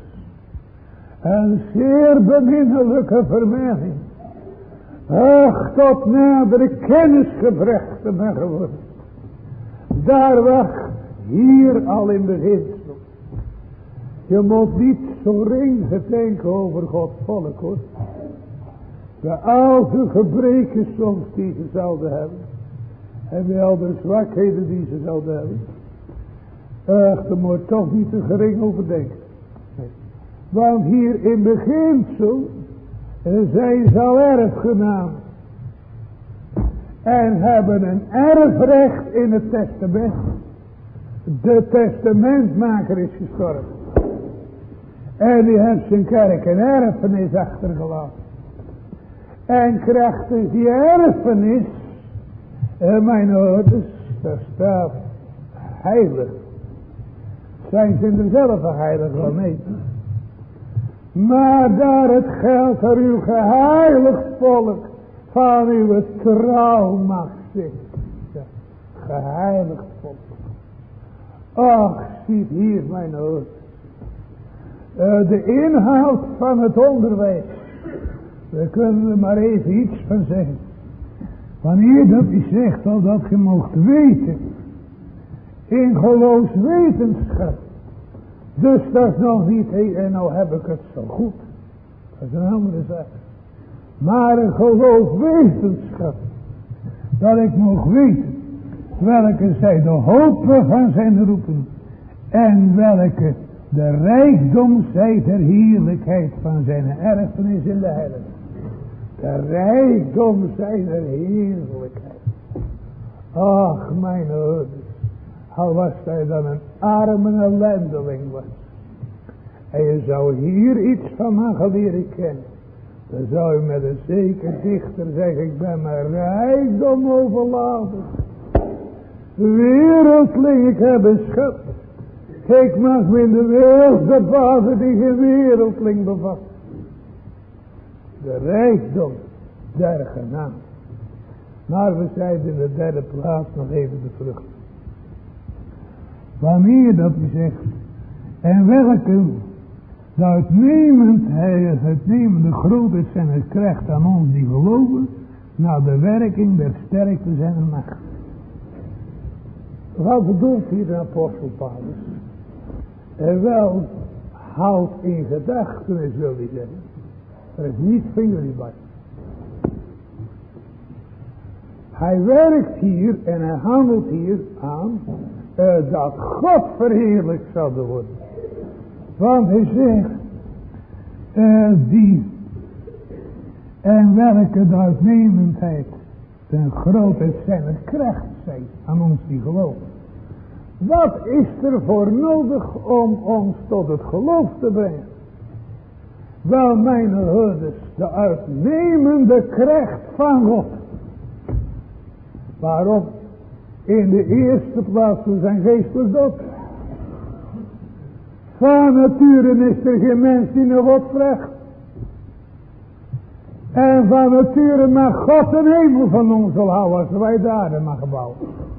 Speaker 2: Een zeer beminnelijke vermelding. Ach, tot nadere kennis gebracht te mogen worden. Daar wacht hier al in beginsel. Je moet niet zo ring denken over Gods volk, hoor. De oude gebreken soms die ze zouden hebben. En wel de zwakheden die ze zouden hebben. Ach, daar moet toch niet te gering over denken. Nee. Want hier in beginsel zijn ze al erfgenamen. En hebben een erfrecht in het testament. De testamentmaker is gestorven. En die heeft zijn kerk een erfenis achtergelaten. En krachtens die erfenis, en mijn ouders, daar staat heilig. Zijn ze er zelf een heilig wel mee? Maar daar het geldt er uw geheiligd volk van uw trouw mag zijn. Ja, geheiligd volk. Ach, ziet hier mijn ouders. Uh, de inhoud van het onderwijs. We kunnen er maar even iets van zeggen. Wanneer dat u zegt al dat je mocht weten. In geloofswetenschap. Dus dat is nog niet, hey, en nou heb ik het zo goed. Dat is een andere zaak. Maar een geloofswetenschap. Dat ik mocht weten. Welke zij de hopen van zijn roepen. En welke de rijkdom zij der heerlijkheid van zijn erfenis in de heilige. De rijkdom zij der heerlijkheid. Ach, mijn ouders. Al was hij dan een arme ellendeling was. En je zou hier iets van mogen leren kennen. Dan zou je met een zeker dichter zeggen. Ik ben mijn rijkdom overladen. Wereldling, ik heb een schat. Ik mag me in de wereld bevatten die geen wereldling bevat. De rijkdom der genade. Maar we zeiden in de derde plaats nog even de vrucht. Wanneer dat u zegt. En welke de uitnemend, uitnemende grootheid zijn het krijgt aan ons die geloven. Naar de werking der sterkte zijn macht. Wat bedoelt hier de apostel Paulus? En wel, houd in gedachtenis, wil hij zeggen. Er is niet van jullie bij. Hij werkt hier en hij handelt hier aan uh, dat God verheerlijkt zal worden. Want hij zegt, uh, die en welke de uitnemendheid ten grootheid zijn er kracht zijn aan ons die geloven. Wat is er voor nodig om ons tot het geloof te brengen? Wel, mijn houders, de uitnemende kracht van God. Waarom? In de eerste plaats voor zijn geestelijk dood. Van nature is er geen mens die naar God vraagt. En van nature mag God een hemel van ons zal houden als wij daar mag bouwen.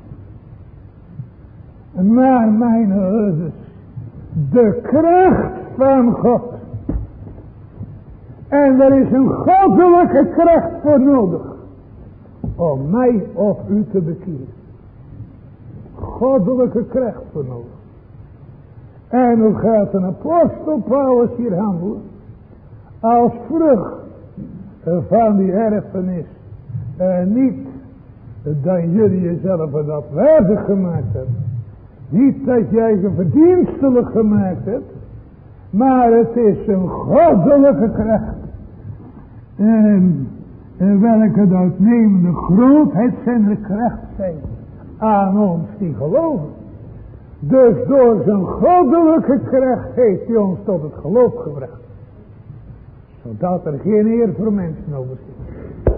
Speaker 2: Maar mijn houders, de kracht van God En er is een goddelijke kracht voor nodig. Om mij of u te bekeren. Goddelijke kracht voor nodig. En hoe gaat een apostel Paulus hier handelen? Als vrucht van die erfenis. En niet dat jullie jezelf dat waardig gemaakt hebben. Niet dat jij je verdienstelijk gemaakt hebt. Maar het is een goddelijke kracht. En, en welke de uitnemende grootheid zijn kracht zijn. Aan ons die geloven. Dus door zijn goddelijke kracht heeft hij ons tot het geloof gebracht. Zodat er geen eer voor mensen overschiet.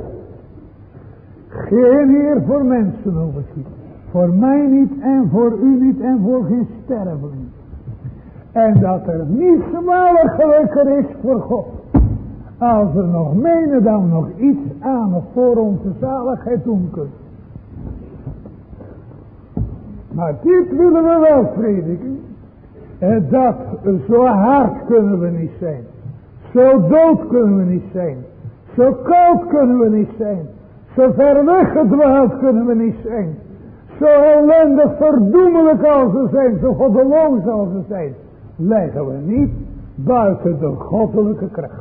Speaker 2: Geen eer voor mensen overschiet. Voor mij niet en voor u niet en voor geen sterveling. En dat er niets zaligelijker is voor God. Als we nog menen dan nog iets aan of voor onze zaligheid doen kunnen. Maar dit willen we wel prediken. En dat zo hard kunnen we niet zijn. Zo dood kunnen we niet zijn. Zo koud kunnen we niet zijn. Zo ver weggedwaald kunnen we niet zijn. Zo ellendig verdoemelijk als we zijn. Zo goddeloos als we zijn. Leggen we niet buiten de goddelijke kracht.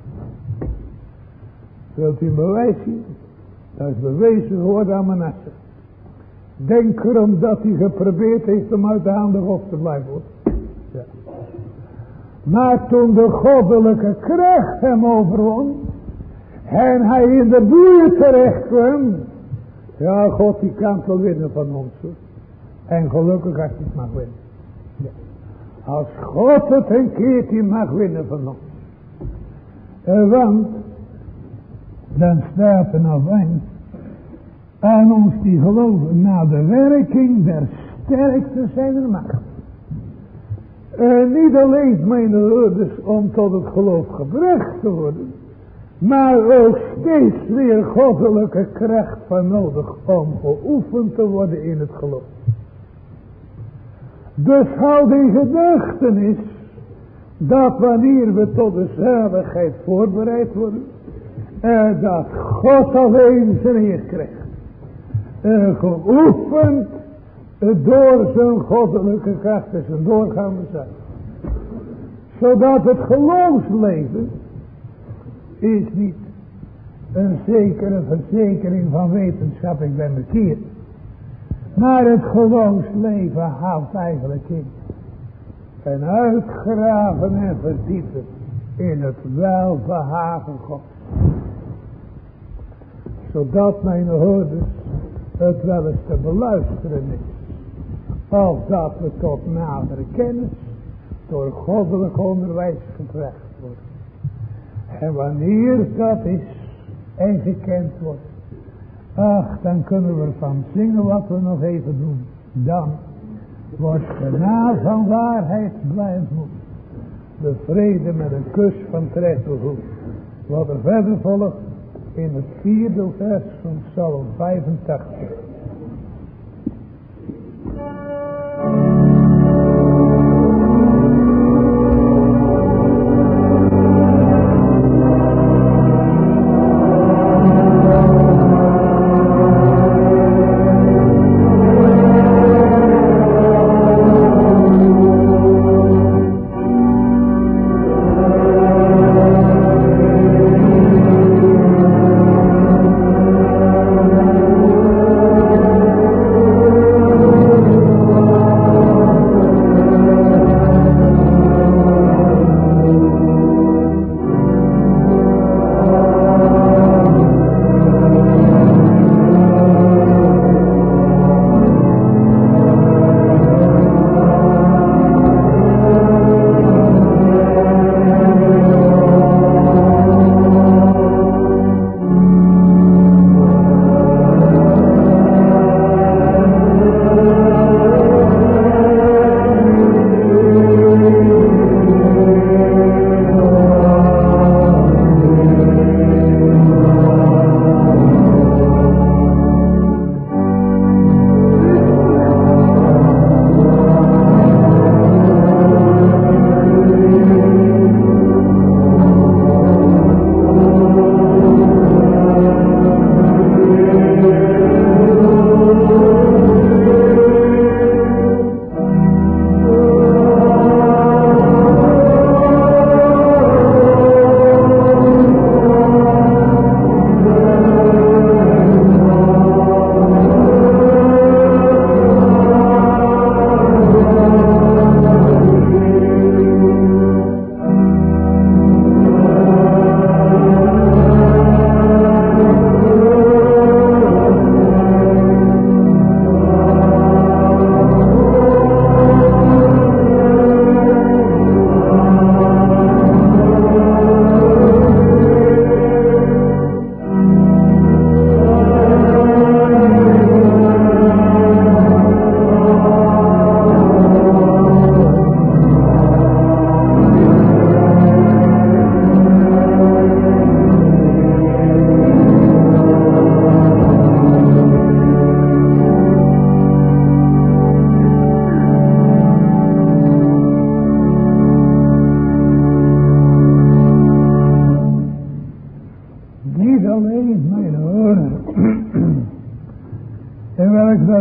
Speaker 2: Wilt u een bewijs zien? Dat is bewezen geworden aan Manasse. Denk erom dat hij geprobeerd heeft om uit de handen Gods te blijven. Ja. Maar toen de goddelijke kracht hem overwon. En hij in de boeien terecht kwam. Ja, God die kan wel winnen van ons. Hoor. En gelukkig als hij het mag winnen. Ja. Als God het een keertje mag winnen van ons. En want. Dan staat er nog een. Aan ons die geloven na de werking der sterkte zijner macht. En niet alleen mijn hoorders om tot het geloof gebracht te worden. Maar ook steeds weer goddelijke kracht van nodig om geoefend te worden in het geloof. Dus houd in gedachtenis dat wanneer we tot de zaligheid voorbereid worden. En dat God alleen zijn eer krijgt. En geoefend door zijn goddelijke kracht en zijn doorgaande zaak. Zodat het geloofsleven is niet een zekere verzekering van wetenschap, ik ben bekeerd. Maar het geloofsleven houdt eigenlijk in. En uitgraven en verdiepen in het welbehagen God. Zodat mijn hoorders het wel eens te beluisteren is. Of dat we tot nadere kennis door goddelijk onderwijs gebracht worden. En wanneer dat is en gekend wordt. Ach, dan kunnen we ervan zingen wat we nog even doen. Dan wordt de naam van waarheid blijven moet. De vrede met een kus van trettelgoed. Wat er verder volgt in het vierde vers van Psalm vijfentachtig.
Speaker 3: Oh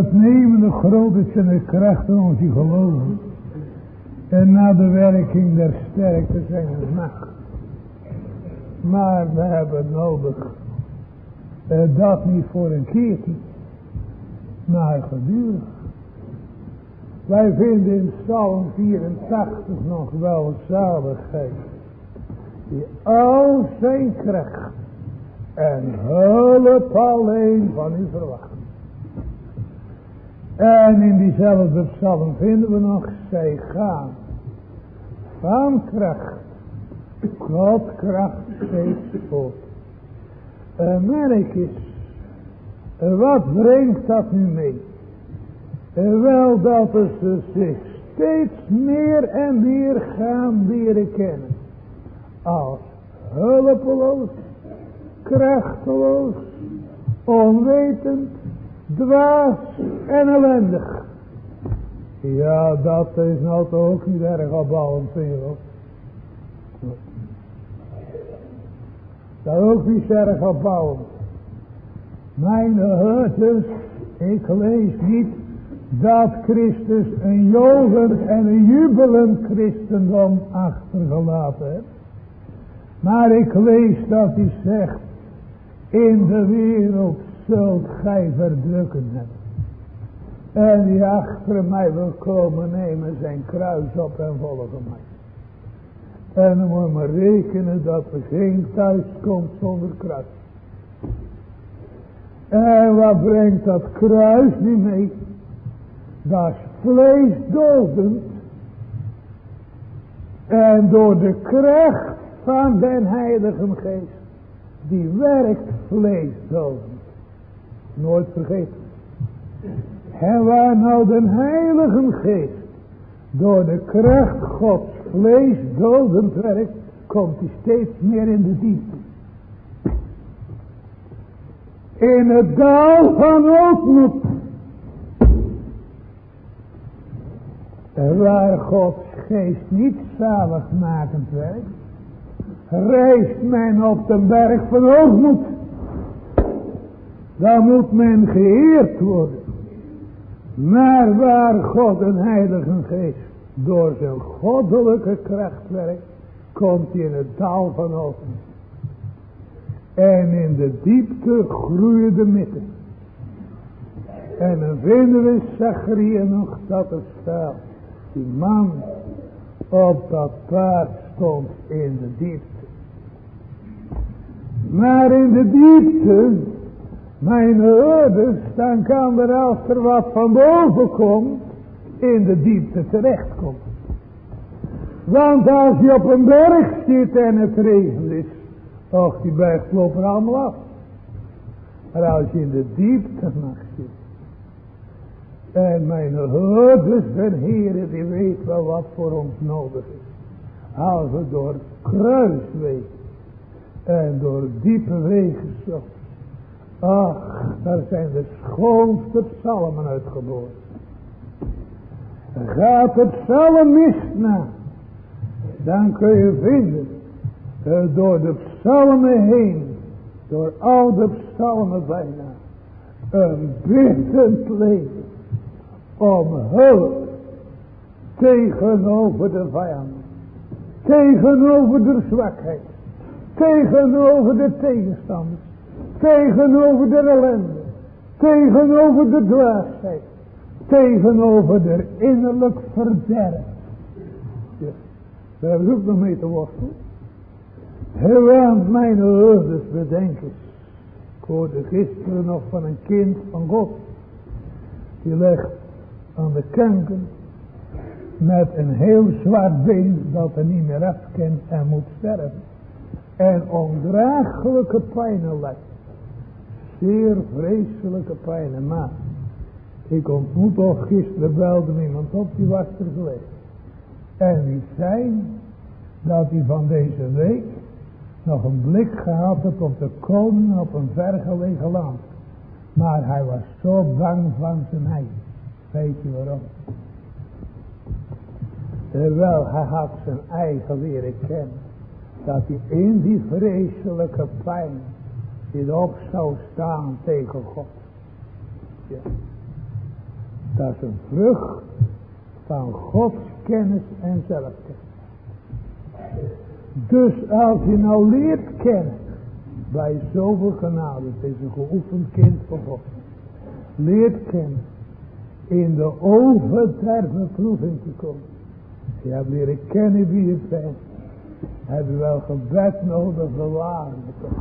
Speaker 2: uitnemen de grootheid en de kracht van ons die geloven. En na de werking der sterkte zijn de macht. Maar we hebben nodig. Uh, dat niet voor een keertje. Maar gedurig. Wij vinden in Psalm vierentachtig nog wel zaligheid. Die al zijn kracht en hulp alleen van u verwacht. En in diezelfde psalm vinden we nog, zij gaan van kracht tot kracht steeds voort. Uh, merk eens, uh, wat brengt dat nu mee? Uh, wel dat ze zich steeds meer en meer gaan leren kennen. Als hulpeloos, krachteloos, onwetend, dwaas en ellendig. Ja, dat is nou toch ook niet erg opbouwend, vind je wel. Dat is ook niet erg opbouwend. Mijn herders, ik lees niet dat Christus een jodend en een jubelend christendom achtergelaten heeft. Maar ik lees dat hij zegt, in de wereld zult gij verdrukken hebben. En die achter mij wil komen, nemen zijn kruis op en volgen mij. En dan moet je maar rekenen dat er geen thuis komt zonder kruis. En wat brengt dat kruis nu mee? Dat is vleesdodend. En door de kracht van den Heilige Geest, die werkt vleesdodend. Nooit vergeten. En waar nou de Heilige Geest door de kracht Gods vleesdodend werkt, komt hij steeds meer in de diepte. In het dal van ootmoed. Waar Gods geest niet zaligmakend werkt, reist men op de berg van ootmoed. Dan moet men geëerd worden. Maar waar God een Heilige Geest door zijn goddelijke kracht werkt, komt hij in het dal van ootmoed. En in de diepte groeien de midden. En dan vinden we Zacharia nog dat er staat. Die man op dat paard stond in de diepte. Maar in de diepte, mijn ouders, dan kan er als er wat van boven komt, in de diepte terechtkomen. Want als je op een berg zit en het regent is, och, die berg loopt er allemaal af. Maar als je in de diepte mag zitten, en mijn ouders en heren, die weet wel wat voor ons nodig is. Als we door kruiswegen en door diepe wegen zo. Ach, daar zijn de schoonste psalmen uitgeboren. Gaat het psalmist na, dan kun je vinden, uh, door de psalmen heen, door al de psalmen bijna, een biddend leven. Om hulp tegenover de vijand, tegenover de zwakheid, tegenover de tegenstanders, tegenover de ellende, tegenover de dwaasheid, tegenover de innerlijk verderf. Ja, daar hebben we ook nog mee te worstelen. Want mijn ouders, bedenk eens, ik hoorde gisteren nog van een kind van God, die legt aan de kanken met een heel zwaar been dat er niet meer afkent en moet sterven. En ondraaglijke pijnen lijdt. Zeer vreselijke pijnen. Maar ik ontmoet toch gisteren belde iemand op, die was er geweest. En die zei dat hij van deze week nog een blik gehad had op de koning op een vergelegen land. Maar hij was zo bang van zijn eigen. Weet je waarom? Terwijl hij had zijn eigen leren kennen. Dat hij in die vreselijke pijn niet op zou staan tegen God. Ja. Dat is een vrucht van Gods kennis en zelfkennis. Dus als je nou leert kennen, bij zoveel genade, het is een geoefend kind van God, leert kennen, in de oven der beproeving te komen. Je hebt leren kennen wie het bent. Heb je wel gebed nodig bewaren.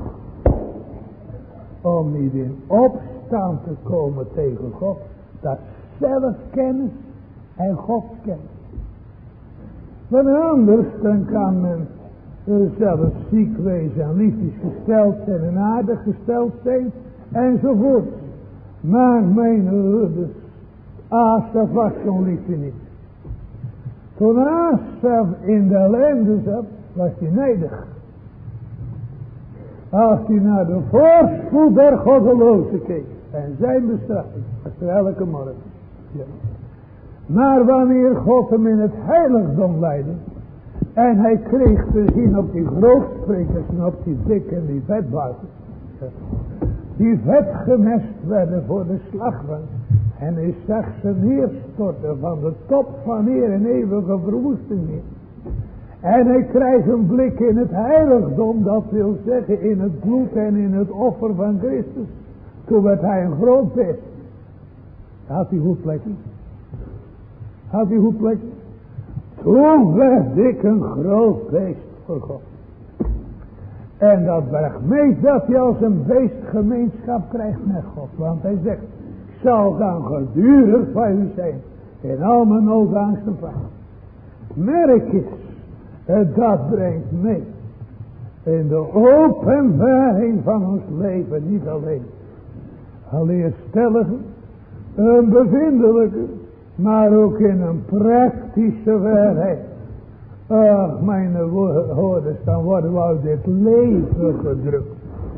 Speaker 2: Om niet in opstand te komen tegen God. Dat is zelfkennis en Godskennis. Want anders dan kan men zelfs ziek wezen en liefjes gesteld zijn en aardig gesteld zijn enzovoort. Maar mijn herders, Asaf was zo'n liefje niet. Toen Asaf in de ellende zat, was hij nijdig. Als hij naar de voorspoed der goddelozen keek en zijn bestraffing, dat is er elke morgen. Ja. Maar wanneer God hem in het heiligdom leidde en hij kreeg te zien op die grootsprekers en op die dikke en die vetbuiken, die vet gemest werden voor de slagbank, en hij zag ze neerstorten van de top van neer in eeuwige verwoesting neer. En hij krijgt een blik in het heiligdom, dat wil zeggen in het bloed en in het offer van Christus. Toen werd hij een groot beest. Had hij goed plekje? Had hij goed plekje? Toen werd ik een groot beest voor God. En dat brengt mee dat hij als een beest gemeenschap krijgt met God. Want hij zegt, ik zal gaan gedurig bij u zijn. In al mijn nood, angst en vraag. Merk eens. En dat brengt mee. In de openbaring van ons leven. Niet alleen. Alleen stellige. Een bevindelijke. Maar ook in een praktische waarheid. Ach, mijn hoorders. Dan worden we uit dit leven gedrukt.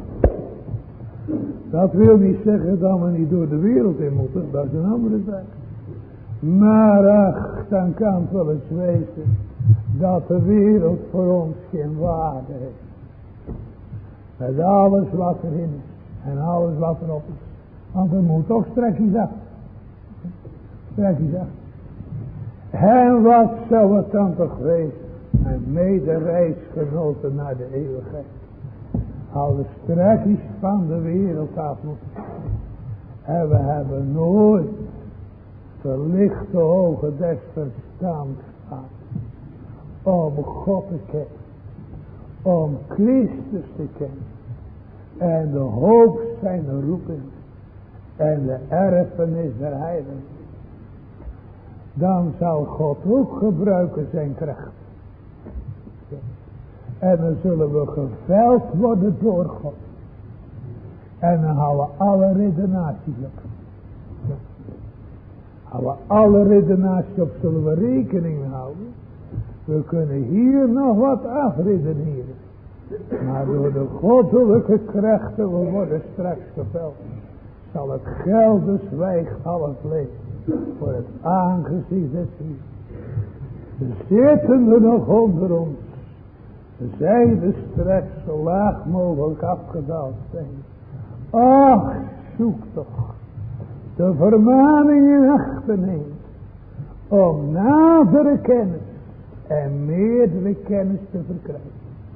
Speaker 2: Dat wil niet zeggen dat we niet door de wereld in moeten. Dat is een andere zaak. Maar ach, dan kan het wel eens wezen dat de wereld voor ons geen waarde heeft. Met alles wat erin is. En alles wat erop is. Want er moet toch strekjes af. Strekjes af. En wat zou het dan toch wezen? Een medereisgenoten naar de eeuwigheid. Alle strekjes van de wereld af moeten. En we hebben nooit verlichte ogen des verstands gehad. Om God te kennen. Om Christus te kennen. En de hoop zijn roeping. En de erfenis der heiligen. Dan zal God ook gebruiken zijn kracht. En dan zullen we geveld worden door God. En dan houden we alle redenaties op. Houden we alle redenaties op, zullen we rekening houden. We kunnen hier nog wat afredeneren. Maar door de goddelijke krachten, we worden straks geveld. Zal het gelden zwijgen al het leven. Voor het aangezicht des Heeren. De zittenden nog onder ons. Zij de straks zo laag mogelijk afgedaald zijn. Ach, zoek toch de vermaning in acht te nemen. Om nadere kennis en meerdere kennis te verkrijgen.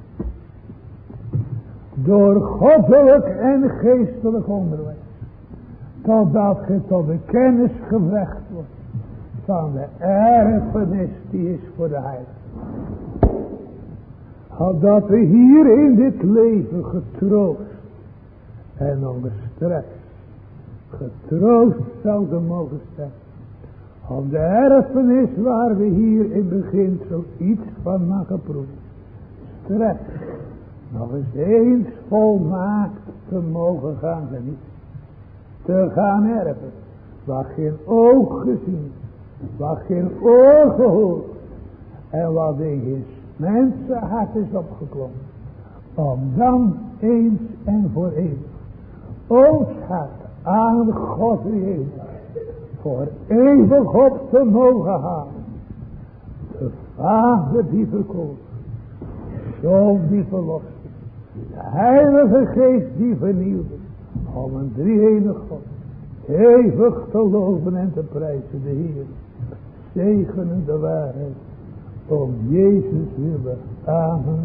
Speaker 2: Door goddelijk en geestelijk onderwijs. Totdat je tot de kennis gebracht wordt. Van de erfenis die is voor de heiligen. Dat we hier in dit leven getroost. En ongestrekt. Getroost zouden mogen zijn. Om de erfenis waar we hier in beginsel iets van mogen proeven. Straks. Nog eens eens volmaakt te mogen gaan genieten. Te gaan erven. Wat geen oog gezien. Wat geen oor gehoord. En wat in geen mensenhart is opgeklommen. Om dan eens en voor eeuwig. Ons hart aan God Jezus. Voor eeuwig op te mogen halen. De Vader die verkoos. Zoon die verloste. De Heilige Geest die vernieuwde. Om een drie-enig God. Hevig te loven en te prijzen de Heer. Zegenen de waarheid. Om Jezus willen. Amen.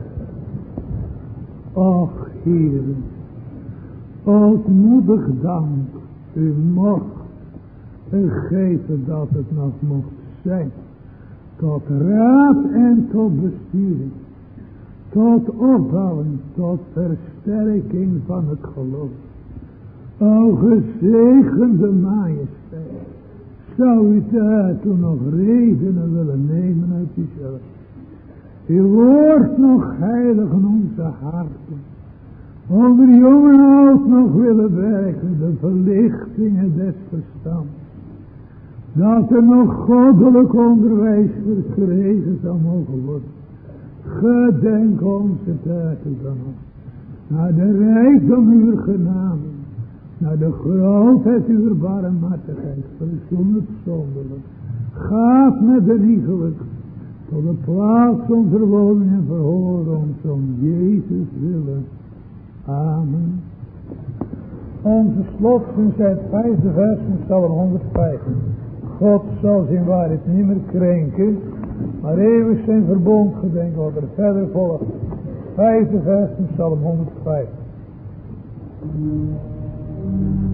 Speaker 2: Och Heer. Ootmoedig dank. U mocht geven dat het nog mocht zijn. Tot raad en tot besturing. Tot opbouwing. Tot versterking van het geloof. O gezegende majesteit. Zou u daartoe nog redenen willen nemen uit uzelf. U wordt nog heilig in onze harten. Onder jong en oud nog willen werken. De verlichtingen des verstands. Dat er nog goddelijk onderwijs verkregen zal mogen worden. Gedenk onze taken dan nog. Naar de rijkdom uw genade. Naar de grootheid uw barmhartigheid. Verzoen het zonderlijk. Gaat met de iegelijk. Tot de plaats onze woning en verhoor ons om Jezus willen. Amen. Onze slotzin zijn het vijfde vers van Psalm honderdvijf. God zal zijn waarheid niet meer krenken, maar eeuwig zijn verbond gedenken wat er verder volgt. Vijfde vers van Psalm honderdvijf.